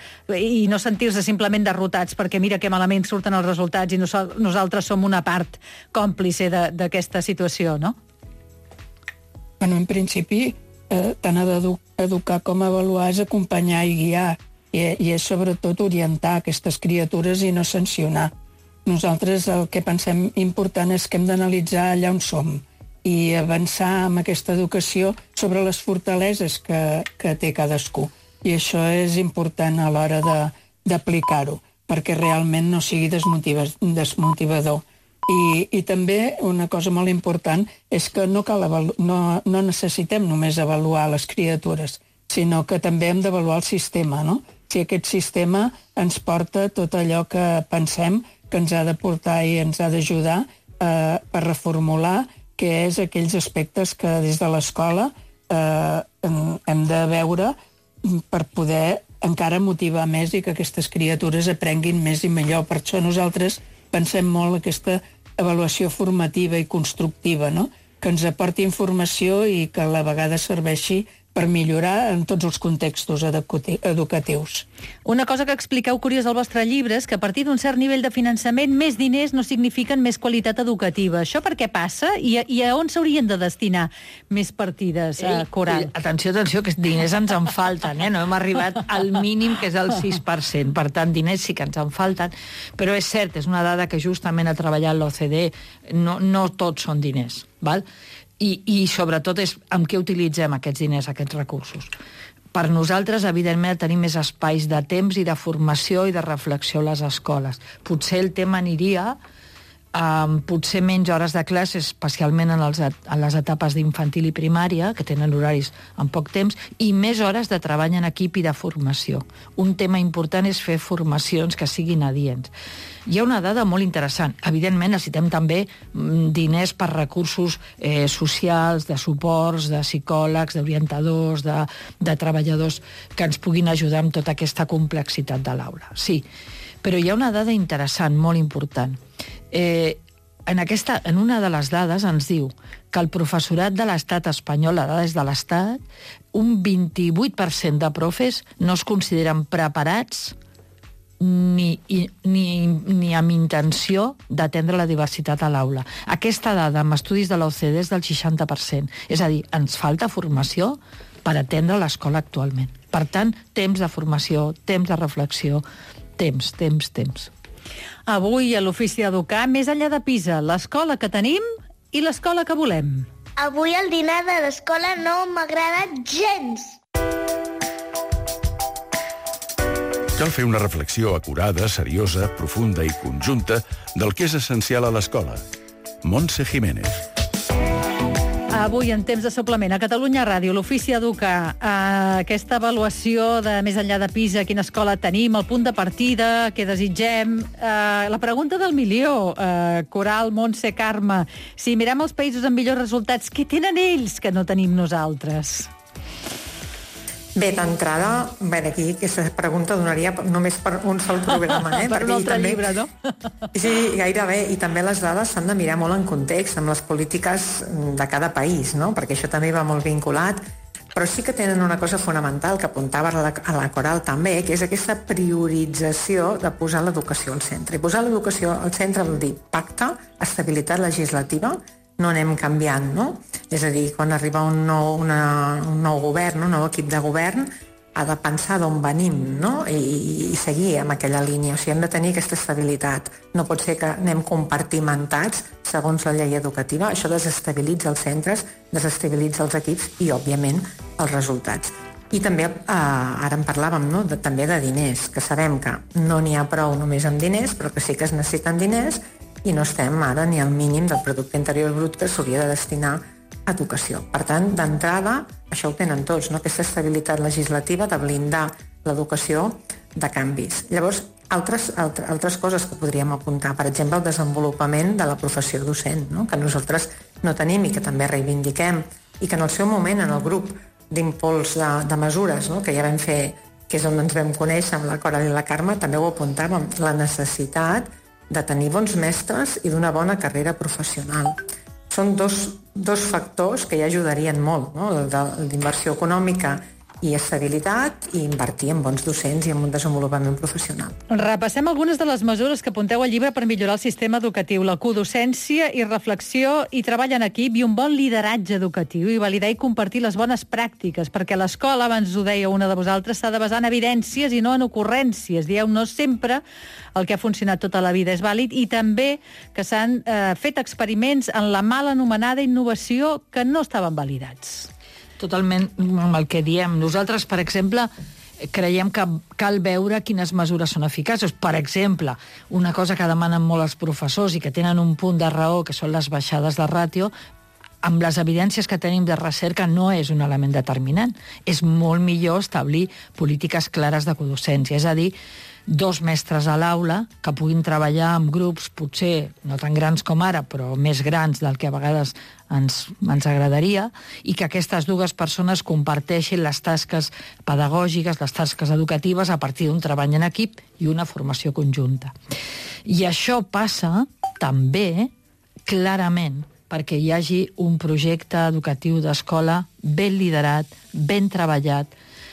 i no sentir-se simplement derrotats perquè mira que malament surten els resultats i no so nosaltres som una part còmplice d'aquesta situació, no? Bueno, en principi, eh, tant ha d'educar com avaluar és acompanyar i guiar, i, i és sobretot orientar aquestes criatures i no sancionar. nosaltres el que pensem important és que hem d'analitzar allà on som i avançar amb aquesta educació sobre les fortaleses que, que té cadascú. I això és important a l'hora d'aplicar-ho, perquè realment no sigui desmotiva, desmotivador. I, I també una cosa molt important és que no, cal avalu- no, no necessitem només avaluar les criatures, sinó que també hem d'avaluar el sistema, no? Si aquest sistema ens porta tot allò que pensem que ens ha de portar i ens ha d'ajudar eh, per reformular que és aquells aspectes que des de l'escola eh, hem de veure per poder encara motivar més i que aquestes criatures aprenguin més i millor. Per això nosaltres pensem molt aquesta avaluació formativa i constructiva, no? Que ens aporti informació i que a la vegada serveixi per millorar en tots els contextos educatius. Una cosa que expliqueu curiosa al vostre llibre és que a partir d'un cert nivell de finançament més diners no signifiquen més qualitat educativa. Això per què passa? I a, i a on s'haurien de destinar més partides, eh, Coral? Atenció, atenció, que diners ens en falten, eh? No hem arribat al mínim, que és el sis per cent. Per tant, diners sí que ens en falten, però és cert, és una dada que justament ha treballat l'O C D E, no, no tots són diners, val? I, i sobretot és amb què utilitzem aquests diners, aquests recursos. Per nosaltres, evidentment, tenim més espais de temps i de formació i de reflexió a les escoles. Potser el tema aniria um, potser menys hores de classe, especialment en, els, en les etapes d'infantil i primària, que tenen horaris en poc temps, i més hores de treball en equip i de formació. Un tema important és fer formacions que siguin adients. Hi ha una dada molt interessant. Evidentment, necessitem també diners per recursos eh, socials, de suports, de psicòlegs, d'orientadors, de, de treballadors que ens puguin ajudar amb tota aquesta complexitat de l'aula. Sí, però hi ha una dada interessant, molt important. Eh, en, aquesta, en una de les dades ens diu que el professorat de l'estat espanyol, la dada és de l'estat, un vint-i-vuit per cent de profes no es consideren preparats Ni, ni, ni amb intenció d'atendre la diversitat a l'aula. Aquesta dada amb estudis de l'O C D E és del seixanta per cent. És a dir, ens falta formació per atendre l'escola actualment. Per tant, temps de formació, temps de reflexió, temps, temps, temps. Avui a l'Ofici d'Educar, més enllà de Pisa, l'escola que tenim i l'escola que volem. Avui el dinar de l'escola no m'ha agradat gens. Cal fer una reflexió acurada, seriosa, profunda i conjunta del que és essencial a l'escola. Montse Jiménez. Avui, en temps de suplement, a Catalunya Ràdio, l'Ofici d'Educar, eh, aquesta avaluació de més enllà de Pisa, quina escola tenim, el punt de partida, què desitgem. Eh, la pregunta del milió, eh, Coral, Montse, Carme, si mirem els països amb millors resultats, què tenen ells que no tenim nosaltres? Bé, d'entrada, bé, aquí aquesta pregunta donaria només per un sol programa, eh? Per un altre també, llibre, no? Sí, gairebé, i també les dades s'han de mirar molt en context, amb les polítiques de cada país, no? Perquè això també va molt vinculat, però sí que tenen una cosa fonamental que apuntava a la, a la Coral també, que és aquesta priorització de posar l'educació al centre. I posar l'educació al centre vol dir pacte, estabilitat legislativa, no anem canviant, no? És a dir, quan arriba un nou, una, un nou govern, un nou equip de govern, ha de pensar d'on venim, no? I, i seguir amb aquella línia. O sigui, hem de tenir aquesta estabilitat. No pot ser que anem compartimentats segons la llei educativa. Això desestabilitza els centres, desestabilitza els equips i, òbviament, els resultats. I també, eh, ara en parlàvem, no? de, també de diners, que sabem que no n'hi ha prou només amb diners, però que sí que es necessiten diners i no estem ara ni al mínim del producte interior brut que s'hauria de destinar a educació. Per tant, d'entrada, això ho tenen tots, no? Aquesta estabilitat legislativa de blindar l'educació de canvis. Llavors, altres, altres, altres coses que podríem apuntar, per exemple, el desenvolupament de la professió docent, no? Que nosaltres no tenim i que també reivindiquem, i que en el seu moment, en el grup d'impuls de, de mesures, no? Que ja vam fer, que és on ens vam conèixer amb la Coral i la Carme, també ho apuntàvem, la necessitat de tenir bons mestres i d'una bona carrera professional. Són dos, dos factors que ja ajudarien molt, no? El d'inversió econòmica i estabilitat i invertir en bons docents i en un desenvolupament professional. Repassem algunes de les mesures que apunteu al llibre per millorar el sistema educatiu. La codocència i reflexió i treball en equip i un bon lideratge educatiu i validar i compartir les bones pràctiques, perquè l'escola, abans ho deia una de vosaltres, s'ha de basar en evidències i no en ocurrències. Dieu, no sempre el que ha funcionat tota la vida és vàlid, i també que s'han eh, fet experiments en la mal anomenada innovació que no estaven validats. Totalment amb el que diem. Nosaltres, per exemple, creiem que cal veure quines mesures són eficaces. Per exemple, una cosa que demanen molt els professors i que tenen un punt de raó, que són les baixades de ràtio, amb les evidències que tenim de recerca no és un element determinant. És molt millor establir polítiques clares de codocència, és a dir, dos mestres a l'aula que puguin treballar amb grups, potser no tan grans com ara, però més grans del que a vegades ens, ens agradaria, i que aquestes dues persones comparteixin les tasques pedagògiques, les tasques educatives, a partir d'un treball en equip i una formació conjunta. I això passa també, clarament, perquè hi hagi un projecte educatiu d'escola ben liderat, ben treballat,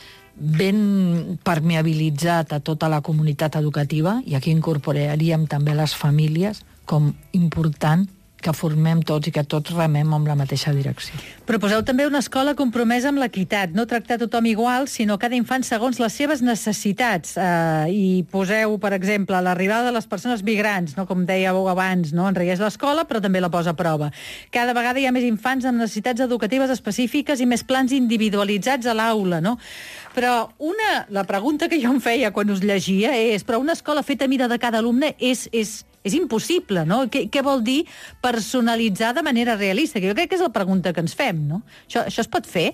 ben permeabilitzat a tota la comunitat educativa, i aquí incorporaríem també les famílies com important que formem tots i que tots remem amb la mateixa direcció. Proposeu també una escola compromesa amb l'equitat, no tractar tothom igual, sinó cada infant segons les seves necessitats. Eh, I poseu, per exemple, l'arribada de les persones migrants, no? Com dèieu abans, no? Enriqueix l'escola, però també la posa a prova. Cada vegada hi ha més infants amb necessitats educatives específiques i més plans individualitzats a l'aula, no? Però una, la pregunta que jo em feia quan us llegia és, però una escola feta a mida de cada alumne és... és És impossible, no? Què, què vol dir personalitzar de manera realista? Que jo crec que és la pregunta que ens fem, no? Això, això es pot fer?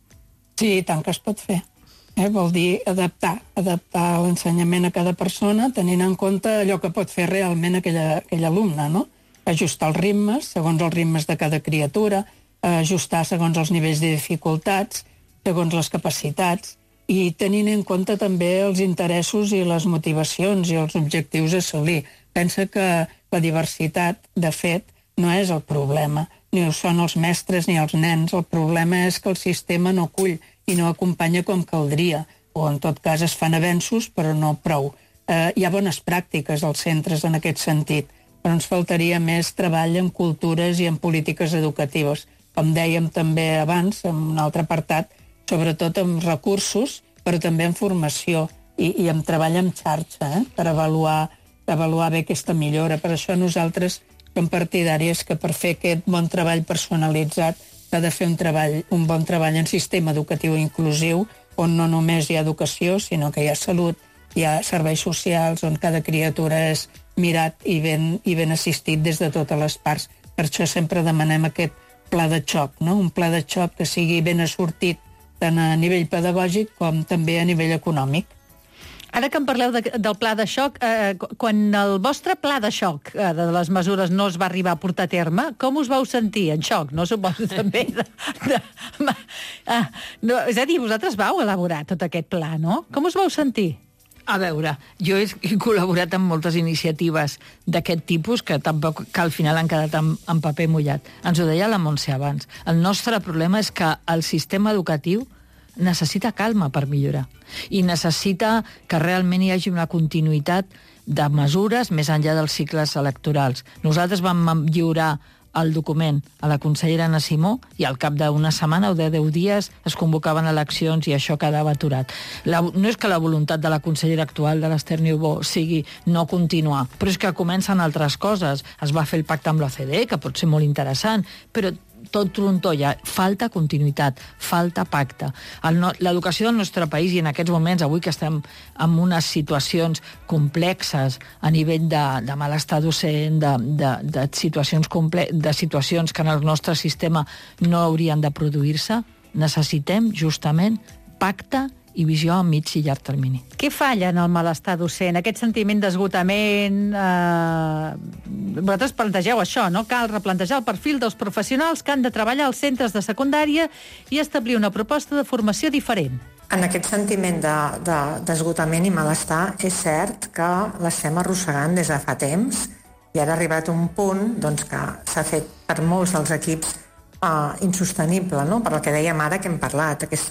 Sí, tant que es pot fer. Eh? Vol dir adaptar, adaptar l'ensenyament a cada persona, tenint en compte allò que pot fer realment aquella, aquell alumne, no? Ajustar els ritmes, segons els ritmes de cada criatura, ajustar segons els nivells de dificultats, segons les capacitats, i tenint en compte també els interessos i les motivacions i els objectius a assolir. Pensa que la diversitat, de fet, no és el problema. Ni ho són els mestres ni els nens. El problema és que el sistema no acull i no acompanya com caldria. O, en tot cas, es fan avenços, però no prou. Eh, hi ha bones pràctiques als centres en aquest sentit, però ens faltaria més treball en cultures i en polítiques educatives. Com dèiem també abans, en un altre apartat, sobretot amb recursos, però també en formació i, i en treball en xarxa, eh, per avaluar avaluar bé aquesta millora. Per això nosaltres som partidàries que per fer aquest bon treball personalitzat s'ha de fer un treball, un bon treball en sistema educatiu inclusiu, on no només hi ha educació, sinó que hi ha salut, hi ha serveis socials, on cada criatura és mirat i ben, i ben assistit des de totes les parts. Per això sempre demanem aquest pla de xoc, no? Un pla de xoc que sigui ben assortit tant a nivell pedagògic com també a nivell econòmic. Ara que em parleu de, del pla de xoc, eh, quan el vostre pla de xoc eh, de les mesures no es va arribar a portar a terme, com us vau sentir? En xoc, no? Suposo també. De, de, de, ah, no, és a dir, vosaltres vau elaborar tot aquest pla, no? Com us vau sentir? A veure, jo he col·laborat amb moltes iniciatives d'aquest tipus que tampoc que al final han quedat en, en paper mullat. Ens ho deia la Montse abans. El nostre problema és que el sistema educatiu necessita calma per millorar i necessita que realment hi hagi una continuïtat de mesures més enllà dels cicles electorals. Nosaltres vam lliurar el document a la consellera Anna Simó i al cap d'una setmana o de deu dies es convocaven eleccions i això quedava aturat. La, no és que la voluntat de la consellera actual, de l'Esther Niubó, sigui no continuar, però és que comencen altres coses. Es va fer el pacte amb l'O C D E, que pot ser molt interessant, però tot trontolla, falta continuïtat, falta pacte. No, l'educació del nostre país, i en aquests moments, avui que estem en unes situacions complexes a nivell de, de malestar docent, de, de, de, situacions comple de situacions que en el nostre sistema no haurien de produir-se, necessitem justament pacte i visió a mig i llarg termini. Què falla en el malestar docent? Aquest sentiment d'esgotament... Eh... Vosaltres plantegeu això, no? Cal replantejar el perfil dels professionals que han de treballar als centres de secundària i establir una proposta de formació diferent. En aquest sentiment d'esgotament de, de, i malestar és cert que l'estem arrossegant des de fa temps i ara ha arribat un punt doncs, que s'ha fet per molts dels equips eh, insostenible, no? Per el que dèiem ara que hem parlat, aquesta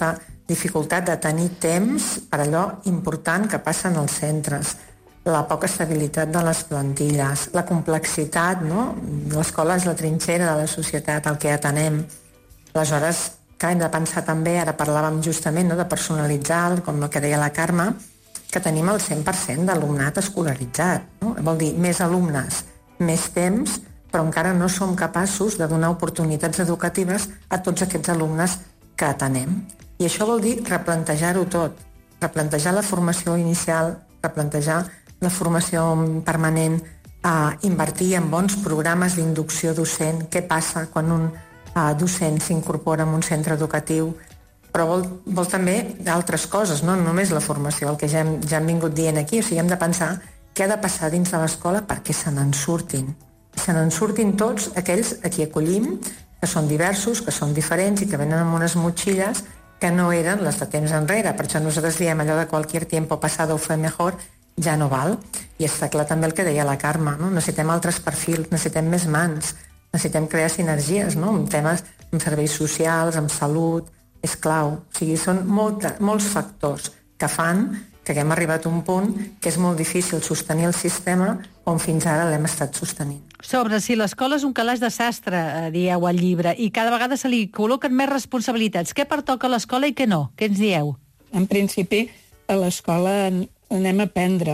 dificultat de tenir temps per allò important que passa en els centres, la poca estabilitat de les plantilles, la complexitat, no? L'escola és la trinxera de la societat, el que atenem. Aleshores, que hem de pensar també, ara parlàvem justament, no, de personalitzar, com el que deia la Carme, que tenim el cent per cent d'alumnat escolaritzat. No? Vol dir, més alumnes, més temps, però encara no som capaços de donar oportunitats educatives a tots aquests alumnes que atenem. I això vol dir replantejar-ho tot, replantejar la formació inicial, replantejar la formació permanent, eh, invertir en bons programes d'inducció docent, què passa quan un eh, docent s'incorpora en un centre educatiu, però vol, vol també d'altres coses, no només la formació, el que ja hem, ja hem vingut dient aquí, o sigui, hem de pensar què ha de passar dins de l'escola perquè se n'en surtin. Se n'en surtin tots aquells a qui acollim, que són diversos, que són diferents i que venen amb unes motxilles que no eren les de temps enrere. Per això nosaltres diem allò de qualquier tiempo pasado fue mejor, ja no val. I està clar també el que deia la Carme, no? Necessitem altres perfils, necessitem més mans, necessitem crear sinergies, no? En temes, en serveis socials, en salut, és clau. O sigui, són molt, molts factors que fan que haguem arribat a un punt que és molt difícil sostenir el sistema on fins ara l'hem estat sostenint. Sobre si l'escola és un calaix de sastre, eh, dieu al llibre, i cada vegada se li col·loquen més responsabilitats. Què pertoca a l'escola i què no? Què ens dieu? En principi, a l'escola anem a aprendre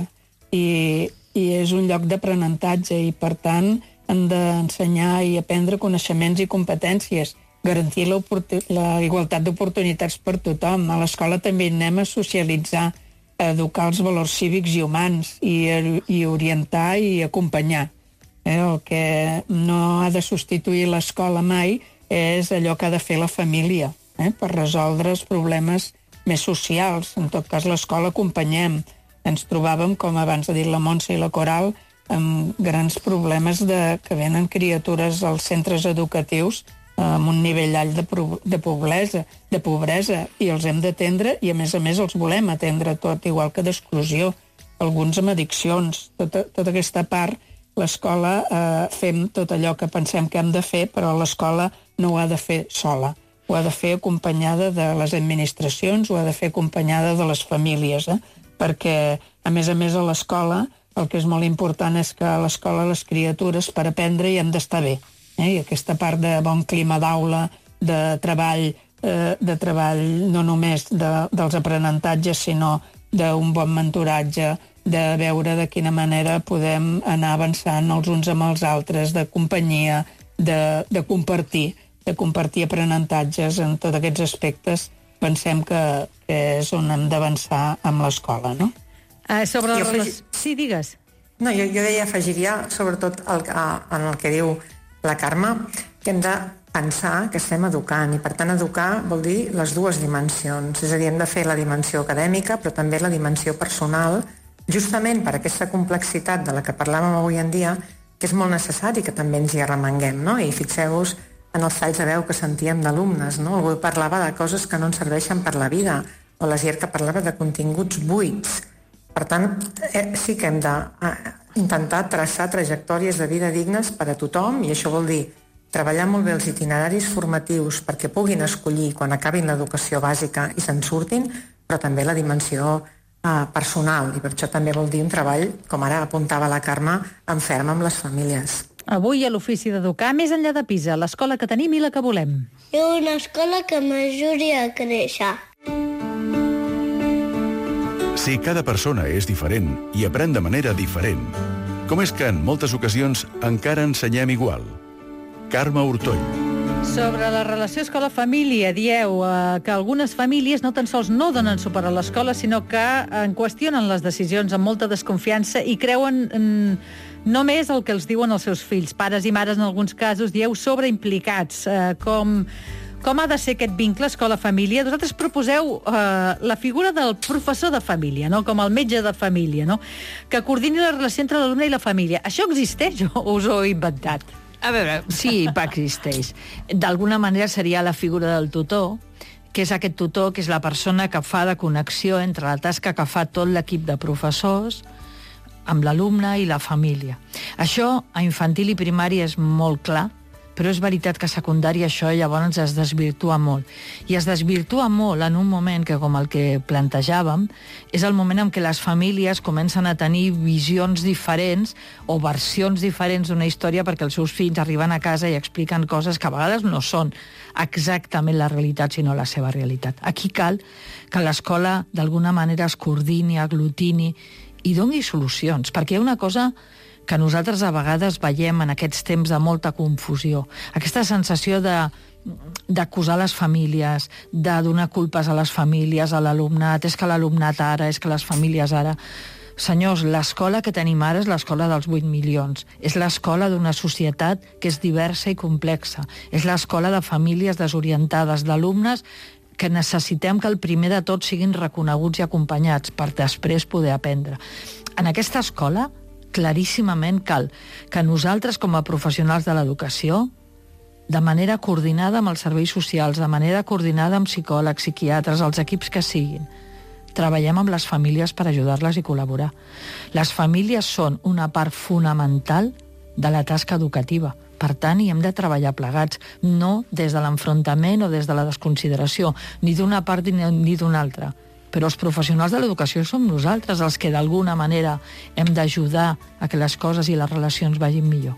i, i és un lloc d'aprenentatge i, per tant, hem d'ensenyar i aprendre coneixements i competències, garantir la, la igualtat d'oportunitats per tothom. A l'escola també anem a socialitzar, a educar els valors cívics i humans i, i orientar i acompanyar. Eh, el que no ha de substituir l'escola mai és allò que ha de fer la família, eh, per resoldre els problemes més socials. En tot cas, l'escola acompanyem. Ens trobàvem, com abans ha dit la Montse i la Coral, amb grans problemes de, que venen criatures als centres educatius amb un nivell alt de, de, pobresa, de pobresa i els hem d'atendre i, a més a més, els volem atendre tot, igual que d'exclusió, alguns amb addiccions. Tota, tota aquesta part, l'escola eh, fem tot allò que pensem que hem de fer, però l'escola no ho ha de fer sola. Ho ha de fer acompanyada de les administracions, ho ha de fer acompanyada de les famílies, eh? Perquè, a més a més, a l'escola el que és molt important és que a l'escola les criatures, per aprendre, hi han d'estar bé. Eh? I aquesta part de bon clima d'aula, de treball, eh, de treball no només de, dels aprenentatges, sinó d'un bon mentoratge, de veure de quina manera podem anar avançant els uns amb els altres, de companyia, de, de compartir, de compartir aprenentatges en tots aquests aspectes, pensem que, que és on hem d'avançar amb l'escola, no? Uh, sobre jo les... Sí, digues. No, jo, jo deia, afegiria, sobretot el, en el que diu la Carme, que hem de pensar que estem educant, i per tant educar vol dir les dues dimensions, és a dir, hem de fer la dimensió acadèmica, però també la dimensió personal, justament per aquesta complexitat de la que parlàvem avui en dia, que és molt necessari que també ens hi arremanguem, no? I fixeu-vos en els talls de veu que sentíem d'alumnes, no? Algú parlava de coses que no ens serveixen per la vida, o la Gier que parlava de continguts buits. Per tant, eh, sí que hem d'intentar traçar trajectòries de vida dignes per a tothom, i això vol dir treballar molt bé els itineraris formatius perquè puguin escollir quan acabin l'educació bàsica i se'n surtin, però també la dimensió eh, personal, i per això també vol dir un treball, com ara apuntava la Carme, en ferm amb les famílies. Avui a l'Ofici d'Educar, més enllà de Pisa, l'escola que tenim i la que volem. I una escola que m'ajudi a créixer. Si cada persona és diferent i aprèn de manera diferent, com és que en moltes ocasions encara ensenyem igual? Carme Hurtoll. Sobre la relació escola-família, dieu eh, que algunes famílies no tan sols no donen suport a l'escola, sinó que en qüestionen les decisions amb molta desconfiança i creuen en, només el que els diuen els seus fills. Pares i mares, en alguns casos, dieu sobreimplicats, eh, com... Com ha de ser aquest vincle escola-família? Vosaltres proposeu eh, la figura del professor de família, no? Com el metge de família, no? Que coordini la relació entre l'alumne i la família. Això existeix o us ho he inventat? A veure, sí, existeix. D'alguna manera seria la figura del tutor, que és aquest tutor, que és la persona que fa de connexió entre la tasca que fa tot l'equip de professors amb l'alumne i la família. Això a infantil i primari és molt clar, però és veritat que a secundària això llavors es desvirtua molt. I es desvirtua molt en un moment que, com el que plantejàvem, és el moment en què les famílies comencen a tenir visions diferents o versions diferents d'una història perquè els seus fills arriben a casa i expliquen coses que a vegades no són exactament la realitat, sinó la seva realitat. Aquí cal que l'escola d'alguna manera es coordini, aglutini i doni solucions, perquè hi ha una cosa que nosaltres a vegades veiem en aquests temps de molta confusió. Aquesta sensació de d'acusar les famílies, de donar culpes a les famílies, a l'alumnat, és que l'alumnat ara, és que les famílies ara... Senyors, l'escola que tenim ara és l'escola dels vuit milions. És l'escola d'una societat que és diversa i complexa. És l'escola de famílies desorientades, d'alumnes que necessitem que el primer de tot siguin reconeguts i acompanyats per després poder aprendre. En aquesta escola, claríssimament cal que nosaltres, com a professionals de l'educació, de manera coordinada amb els serveis socials, de manera coordinada amb psicòlegs, psiquiatres, els equips que siguin, treballem amb les famílies per ajudar-les i col·laborar. Les famílies són una part fonamental de la tasca educativa. Per tant, hi hem de treballar plegats, no des de l'enfrontament o des de la desconsideració, ni d'una part ni d'una altra. Però els professionals de l'educació som nosaltres els que d'alguna manera hem d'ajudar a que les coses i les relacions vagin millor.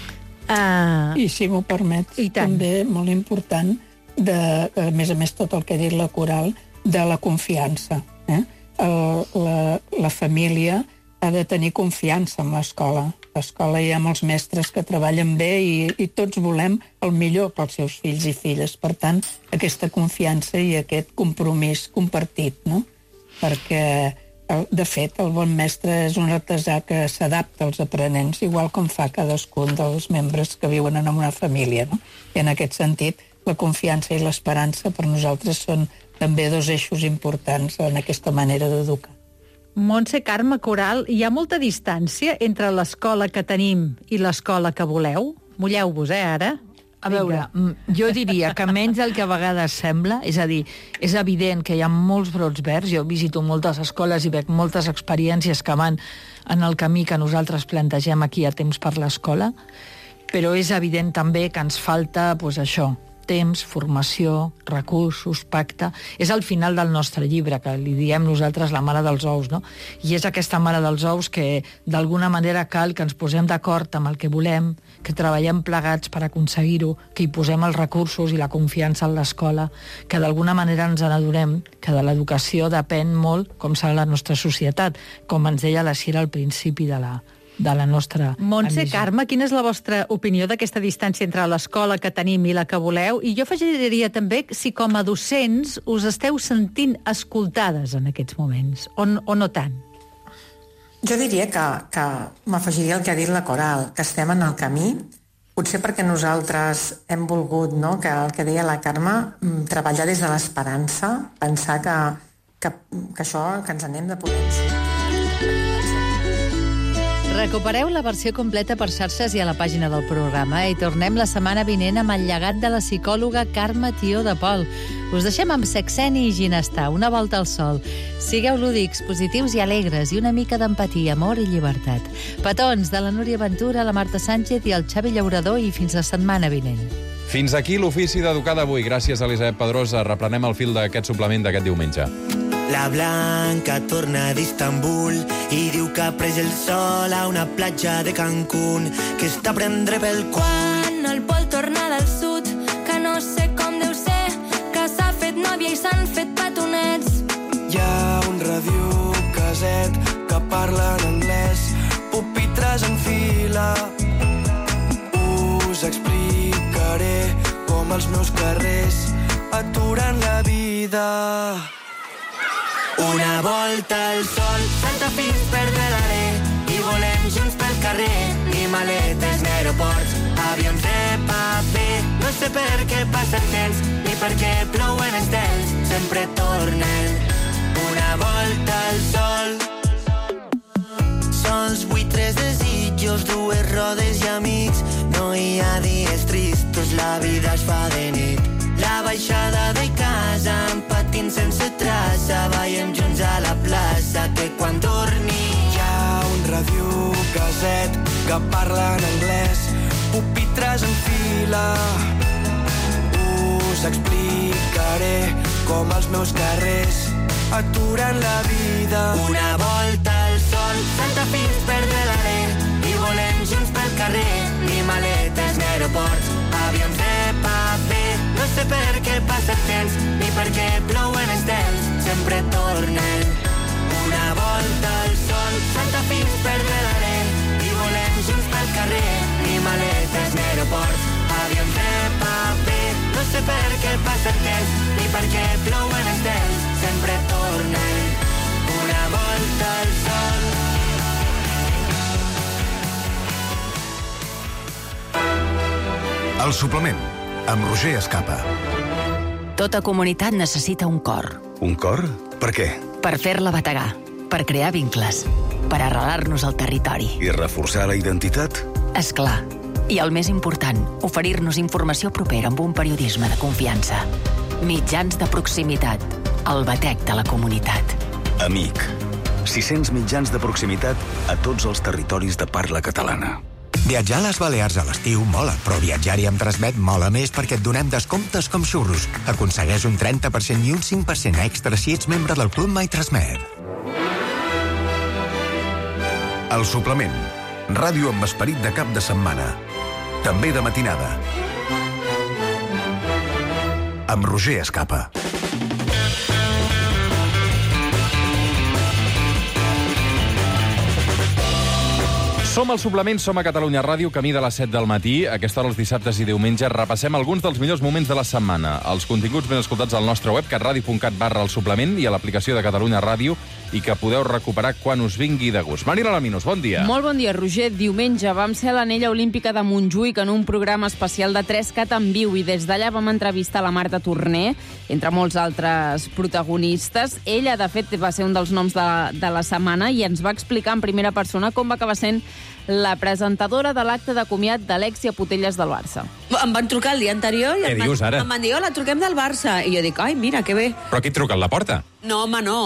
Uh... I si m'ho permet, també molt important, de, a més a més tot el que ha dit la Coral, de la confiança. Eh? El, la, la família ha de tenir confiança en l'escola. A l'escola hi ha molts mestres que treballen bé i, i tots volem el millor pels seus fills i filles. Per tant, aquesta confiança i aquest compromís compartit, no? Perquè, de fet, el bon mestre és un artesà que s'adapta als aprenents, igual com fa cadascun dels membres que viuen en una família, no? I en aquest sentit, la confiança i l'esperança per nosaltres són també dos eixos importants en aquesta manera d'educar. Montse, Carme, Coral, hi ha molta distància entre l'escola que tenim i l'escola que voleu? Mulleu-vos, eh, ara? A veure, jo diria que menys del que a vegades sembla, és a dir, és evident que hi ha molts brots verds, jo visito moltes escoles i veig moltes experiències que van en el camí que nosaltres plantegem aquí a Temps per l'Escola, però és evident també que ens falta, doncs això, temps, formació, recursos, pacte. És al final del nostre llibre, que li diem nosaltres la mare dels ous, no? I és aquesta mare dels ous que d'alguna manera cal que ens posem d'acord amb el que volem, que treballem plegats per aconseguir-ho, que hi posem els recursos i la confiança en l'escola, que d'alguna manera ens adonem que de l'educació depèn molt com serà la nostra societat, com ens deia la Sira al principi de la de la nostra... Montse, emissió. Carme, quina és la vostra opinió d'aquesta distància entre l'escola que tenim i la que voleu? I jo afegiria també si com a docents us esteu sentint escoltades en aquests moments, o, o no tant? Jo diria que, que m'afegiria el que ha dit la Coral, que estem en el camí, potser perquè nosaltres hem volgut, no?, que el que deia la Carme, treballar des de l'esperança, pensar que, que, que això, que ens anem de poder ensenyar. Recupereu la versió completa per xarxes i a la pàgina del programa i tornem la setmana vinent amb el llegat de la psicòloga Carme Tió de Pol. Us deixem amb Sexeni i Ginestar, Una volta al sol. Sigueu lúdics, positius i alegres i una mica d'empatia, amor i llibertat. Petons de la Núria Ventura, la Marta Sánchez i el Xavi Llaurador i fins la setmana vinent. Fins aquí l'Ofici d'Educar d'avui. Gràcies a Elisabet Pedrosa. Reprenem el fil d'aquest suplement d'aquest diumenge. La Blanca torna d'Istanbul i diu que ha pres el sol a una platja de Cancún, que està a prendre pel cul. Quan el Pol torna del sud, que no sé com deu ser, que s'ha fet nòvia i s'han fet petonets. Hi ha un radiocaset que parla en anglès, pupitres en fila. Us explicaré com els meus carrers aturen la vida. Una volta al sol, salta fins perdre l'arer i volem junts pel carrer, ni maletes ni aeroports, avions de paper. No sé per què passa el temps, ni per què plouen estels, sempre tornen. Una volta al sol. Sols buitres desitjos, dues rodes i amics, no hi ha dies tristos, la vida es fa de nit. La baixada de casa, amb patins sense traça, veiem junts a la plaça, que quan torni hi ha un radiocaset que parla en anglès, pupitres en fila. vila. Us explicaré com els meus carrers aturen la vida. Una volta al sol, Santa Fins perdre l'alè i volem junts pel carrer, ni maletes ni aeroports, avions de paper. No sé per què passa el temps, ni per què plouen estels, sempre tornen. Una volta al sol, Santa Fins perdre l'alè i volem junts pel carrer, ni maletes ni aeroports, avions de paper. No sé per què passa el temps, ni per què plouen estels, sempre tornen. Una volta al sol. El suplement, amb Roger Escapa. Tota comunitat necessita un cor. Un cor? Per què? Per fer-la bategar, per crear vincles, per arrelar-nos al territori. I reforçar la identitat? És clar. I el més important, oferir-nos informació propera amb un periodisme de confiança. Mitjans de proximitat, el batec de la comunitat. Amic. sis-cents mitjans de proximitat a tots els territoris de parla catalana. Viatjar a les Balears a l'estiu mola, però viatjar-hi amb Transmet mola més perquè et donem descomptes com xurros. Aconsegueix un trenta per cent i un cinc per cent extra si ets membre del Club My Transmet. El suplement. Ràdio amb esperit de cap de setmana. També de matinada. Amb Roger Escapa. Som al suplement, som a Catalunya Ràdio, camí de les set del matí. A aquesta hora, els dissabtes i diumenges, repassem alguns dels millors moments de la setmana. Els continguts ben escoltats al nostre web, catradio.cat barra el suplement, i a l'aplicació de Catalunya Ràdio, i que podeu recuperar quan us vingui de gust. Marina Laminos, bon dia. Molt bon dia, Roger. Diumenge vam ser a l'Anella Olímpica de Montjuïc en un programa especial de tres cat en viu, i des d'allà vam entrevistar la Marta Torner, entre molts altres protagonistes. Ella, de fet, va ser un dels noms de, de la setmana i ens va explicar en primera persona com va acabar sent la presentadora de l'acte de comiat d'Alexia Putellas del Barça. Em van trucar el dia anterior i Què em dius, van, ara? em van dir, hola, truquem del Barça. I jo dic, ai, mira, que bé. Però qui et truca, la porta? No, home, no.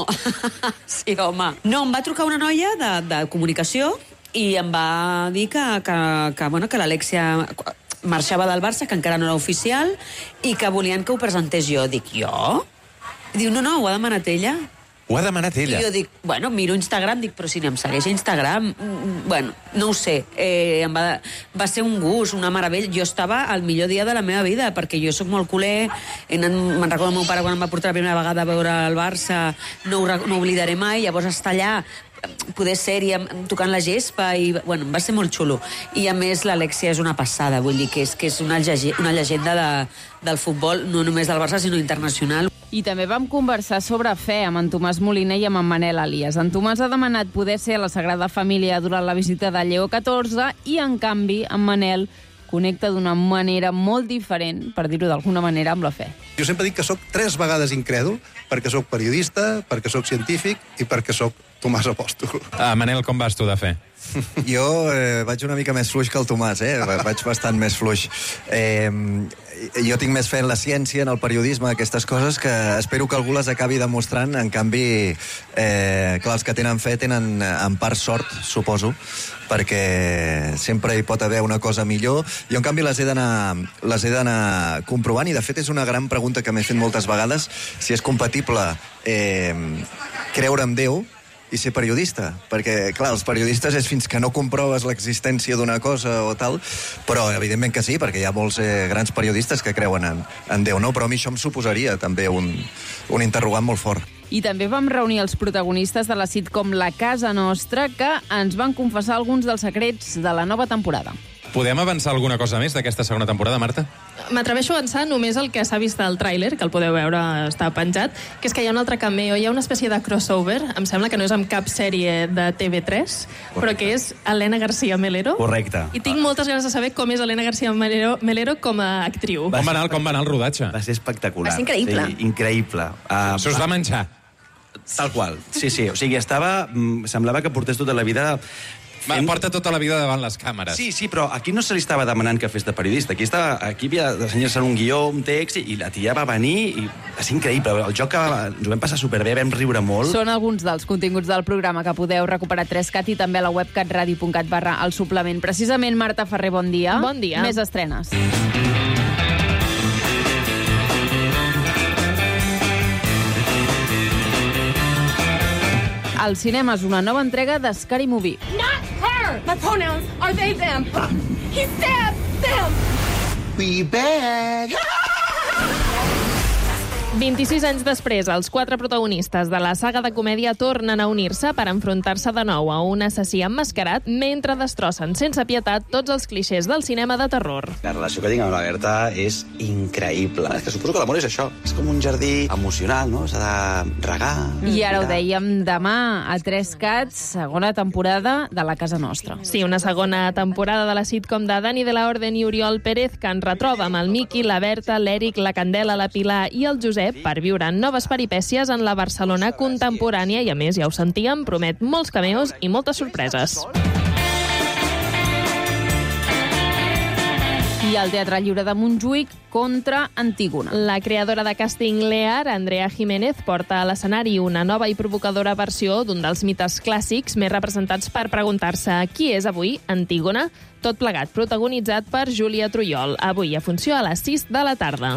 Sí, home. No, em va trucar una noia de, de comunicació i em va dir que, que, que, bueno, que l'Alexia marxava del Barça, que encara no era oficial, i que volien que ho presentés jo. Dic, jo? I diu, no, no, ho ha demanat ella. Ho ha demanat ella. I jo dic, bueno, miro Instagram, dic, però si ni em segueix a Instagram, bueno, no ho sé. Eh, em va, va ser un gust, una meravella. Jo estava al millor dia de la meva vida, perquè jo sóc molt culer. Me'n recordo el meu pare quan em va portar la primera vegada a veure el Barça, no ho, no ho oblidaré mai. Llavors estar allà, poder ser-hi tocant la gespa, i bueno, va ser molt xulo. I a més l'Alexia és una passada, vull dir que és, que és una, una llegenda de, del futbol, no només del Barça, sinó internacional. I també vam conversar sobre fe amb en Tomàs Moliner i amb en Manel Elias. En Tomàs ha demanat poder ser a la Sagrada Família durant la visita de Lleó catorze i, en canvi, en Manel connecta d'una manera molt diferent, per dir-ho d'alguna manera, amb la fe. Jo sempre dic que sóc tres vegades incrèdul, perquè sóc periodista, perquè sóc científic i perquè sóc Tomàs Apòstol. Ah, Manel, com vas tu de fe? Jo eh, vaig una mica més fluix que el Tomàs, eh? Vaig bastant més fluix. Eh, jo tinc més fe en la ciència, en el periodisme, aquestes coses, que espero que algú les acabi demostrant. En canvi, eh, clar, els que tenen fe tenen en part sort, suposo, perquè sempre hi pot haver una cosa millor. Jo, en canvi, les he d'anar les he d'anar comprovant, i de fet és una gran pregunta que m'he fet moltes vegades, si és compatible eh, creure en Déu i ser periodista, perquè, clar, els periodistes és fins que no comproves l'existència d'una cosa o tal, però evidentment que sí, perquè hi ha molts eh, grans periodistes que creuen en, en Déu, no? Però a mi això em suposaria també un, un interrogant molt fort. I també vam reunir els protagonistes de la sitcom La Casa Nostra, que ens van confessar alguns dels secrets de la nova temporada. Podem avançar alguna cosa més d'aquesta segona temporada, Marta? M'atreveixo a avançar només el que s'ha vist al tràiler, que el podeu veure, està penjat, que és que hi ha un altre cameo, hi ha una espècie de crossover, em sembla que no és amb cap sèrie de T V tres, correcte, però que és Elena García Melero. Correcte. I tinc moltes ganes de saber com és Elena García Melero, Melero com a actriu. Com va anar, com va anar el rodatge? Va ser espectacular. Va ser increïble. Sí, increïble. Uh, Se us va menjar. Tal qual, sí, sí. O sigui, estava... Semblava que portés tota la vida... Va, porta tota la vida davant les càmeres. Sí, sí, però aquí no se li estava demanant que fes de periodista. Aquí, estava, aquí havia d'ensenyar-se un guió, un text, i la tia va venir i va ser increïble. El joc que ens ho vam passar superbé, vam riure molt. Són alguns dels continguts del programa que podeu recuperar a tres cat i també a la web catradio.cat barra el suplement. Precisament, Marta Ferrer, bon dia. Bon dia. Més estrenes. Als cinemes, una nova entrega de Scary Movie. Not her! My pronouns are they, them. He stabbed them! We beg! vint-i-sis anys després, els quatre protagonistes de la saga de comèdia tornen a unir-se per enfrontar-se de nou a un assassí emmascarat mentre destrossen sense pietat tots els clixés del cinema de terror. La relació que tinc amb la Berta és increïble. És que suposo que l'amor és això. És com un jardí emocional, no? S'ha de regar... I ara ho dèiem, demà a Tres Cats, segona temporada de La Casa Nostra. Sí, una segona temporada de la sitcom de Dani de la Orden i Oriol Pérez que ens retroba amb el Miqui, la Berta, l'Eric, la Candela, la Pilar i el Josep per viure noves peripècies en la Barcelona contemporània i, a més, ja ho sentíem, promet molts cameos i moltes sorpreses. I al Teatre Lliure de Montjuïc contra Antígona. La creadora de càsting Lear, Andrea Jiménez, porta a l'escenari una nova i provocadora versió d'un dels mites clàssics més representats per preguntar-se qui és avui Antígona, tot plegat protagonitzat per Júlia Trujol. Avui a funció a les sis de la tarda.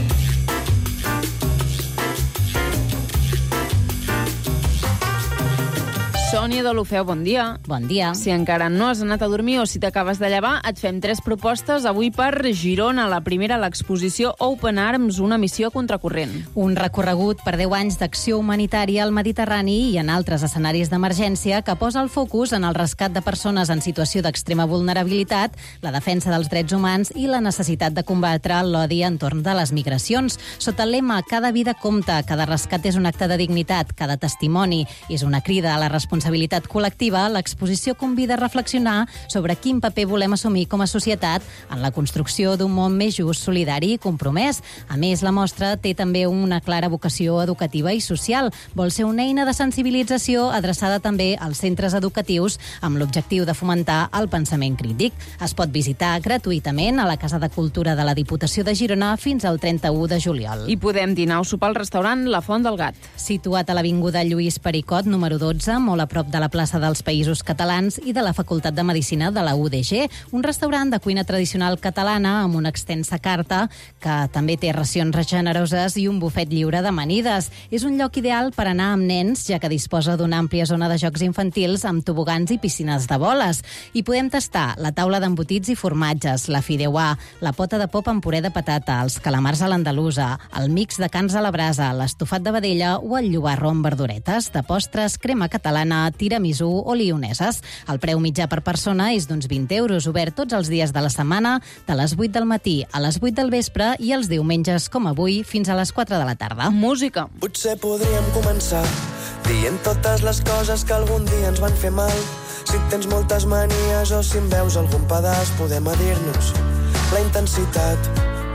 Sònia Deulofeu, bon dia. Bon dia. Si encara no has anat a dormir o si t'acabes de llevar, et fem tres propostes avui per Girona. La primera, l'exposició Open Arms, una missió contracorrent. Un recorregut per deu anys d'acció humanitària al Mediterrani i en altres escenaris d'emergència que posa el focus en el rescat de persones en situació d'extrema vulnerabilitat, la defensa dels drets humans i la necessitat de combatre l'odi entorn de les migracions. Sota el lema Cada vida compta, cada rescat és un acte de dignitat, cada testimoni és una crida a la responsabilitat responsabilitat col·lectiva, l'exposició convida a reflexionar sobre quin paper volem assumir com a societat en la construcció d'un món més just, solidari i compromès. A més, la mostra té també una clara vocació educativa i social. Vol ser una eina de sensibilització adreçada també als centres educatius amb l'objectiu de fomentar el pensament crític. Es pot visitar gratuïtament a la Casa de Cultura de la Diputació de Girona fins al trenta-u de juliol. I podem dinar o sopar al restaurant La Font del Gat. Situat a l'Avinguda Lluís Pericot, número dotze, molt a prop de la plaça dels Països Catalans i de la Facultat de Medicina de la U D G. Un restaurant de cuina tradicional catalana amb una extensa carta que també té racions generoses i un bufet lliure d'amanides. És un lloc ideal per anar amb nens, ja que disposa d'una àmplia zona de jocs infantils amb tobogans i piscines de boles. I podem tastar la taula d'embotits i formatges, la fideuà, la pota de pop amb puré de patata, els calamars a l'andalusa, el mix de carns a la brasa, l'estofat de vedella o el llobarro amb verduretes, de postres, crema catalana, tiramisú o lioneses. El preu mitjà per persona és d'uns vint euros, obert tots els dies de la setmana, de les vuit del matí a les vuit del vespre i els diumenges, com avui, fins a les quatre de la tarda. Música. Potser podríem començar dient totes les coses que algun dia ens van fer mal. Si tens moltes manies o si em veus algun pedaç, podem dir-nos la intensitat.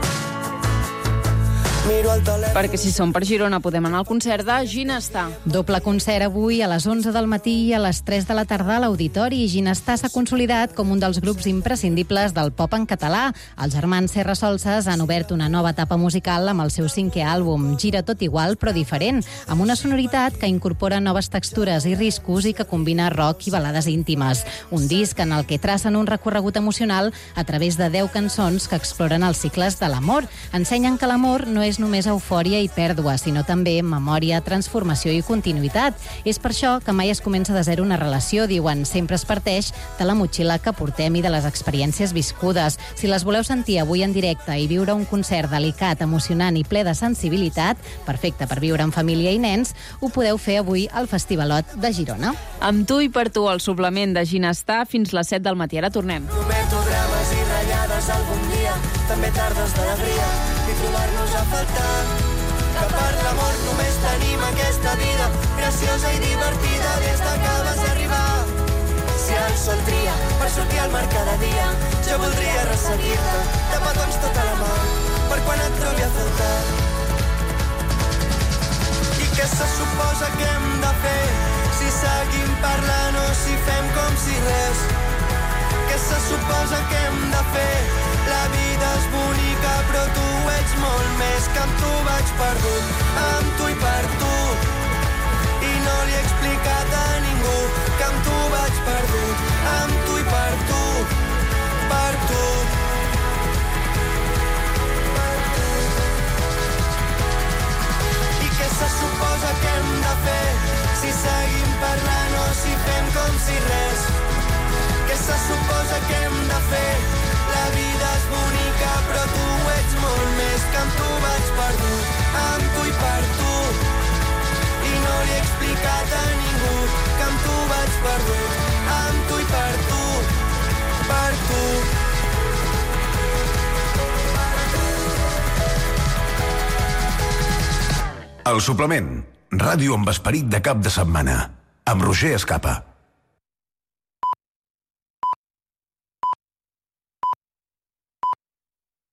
Miro el telèfon... Perquè si som per Girona podem anar al concert de Ginestar. Doble concert avui a les onze del matí i a les tres de la tarda a l'Auditori. Ginestar s'ha consolidat com un dels grups imprescindibles del pop en català. Els germans Serra Solses han obert una nova etapa musical amb el seu cinquè àlbum, Gira tot igual però diferent, amb una sonoritat que incorpora noves textures i riscos i que combina rock i balades íntimes. Un disc en el que tracen un recorregut emocional a través de deu cançons que exploren els cicles de l'amor. Ensenyen que l'amor no és només eufòria i pèrdua, sinó també memòria, transformació i continuïtat. És per això que mai es comença de zero una relació, diuen, sempre es parteix de la motxilla que portem i de les experiències viscudes. Si les voleu sentir avui en directe i viure un concert delicat, emocionant i ple de sensibilitat, perfecte per viure en família i nens, ho podeu fer avui al Festivalot de Girona. Amb tu i per tu, el suplement de Ginestar fins les set del matí. Ara tornem. Prometo drames i ratllades algun dia, també tardes d'alegria i trobar-nos a faltar. Que per l'amor només tenim aquesta vida, graciosa i divertida des de que vas arribar. Si el sol tria per sortir al mar cada dia, jo voldria resseguir-te de petons tota la mà, per quan et trobi a faltar. I què se suposa que hem de fer si seguim parlant o si fem com si res? Què se suposa que hem de fer? La vida és bonica, però tu ets molt més, que amb tu vaig perdut, amb tu i per tu. I no li he explicat a ningú que amb tu vaig perdut, amb tu i per tu, per tu. I què se suposa que hem de fer si seguim parlant? perdut amb tu i per tu, per tu. El suplement, ràdio amb esperit de cap de setmana, amb Roger Escapa.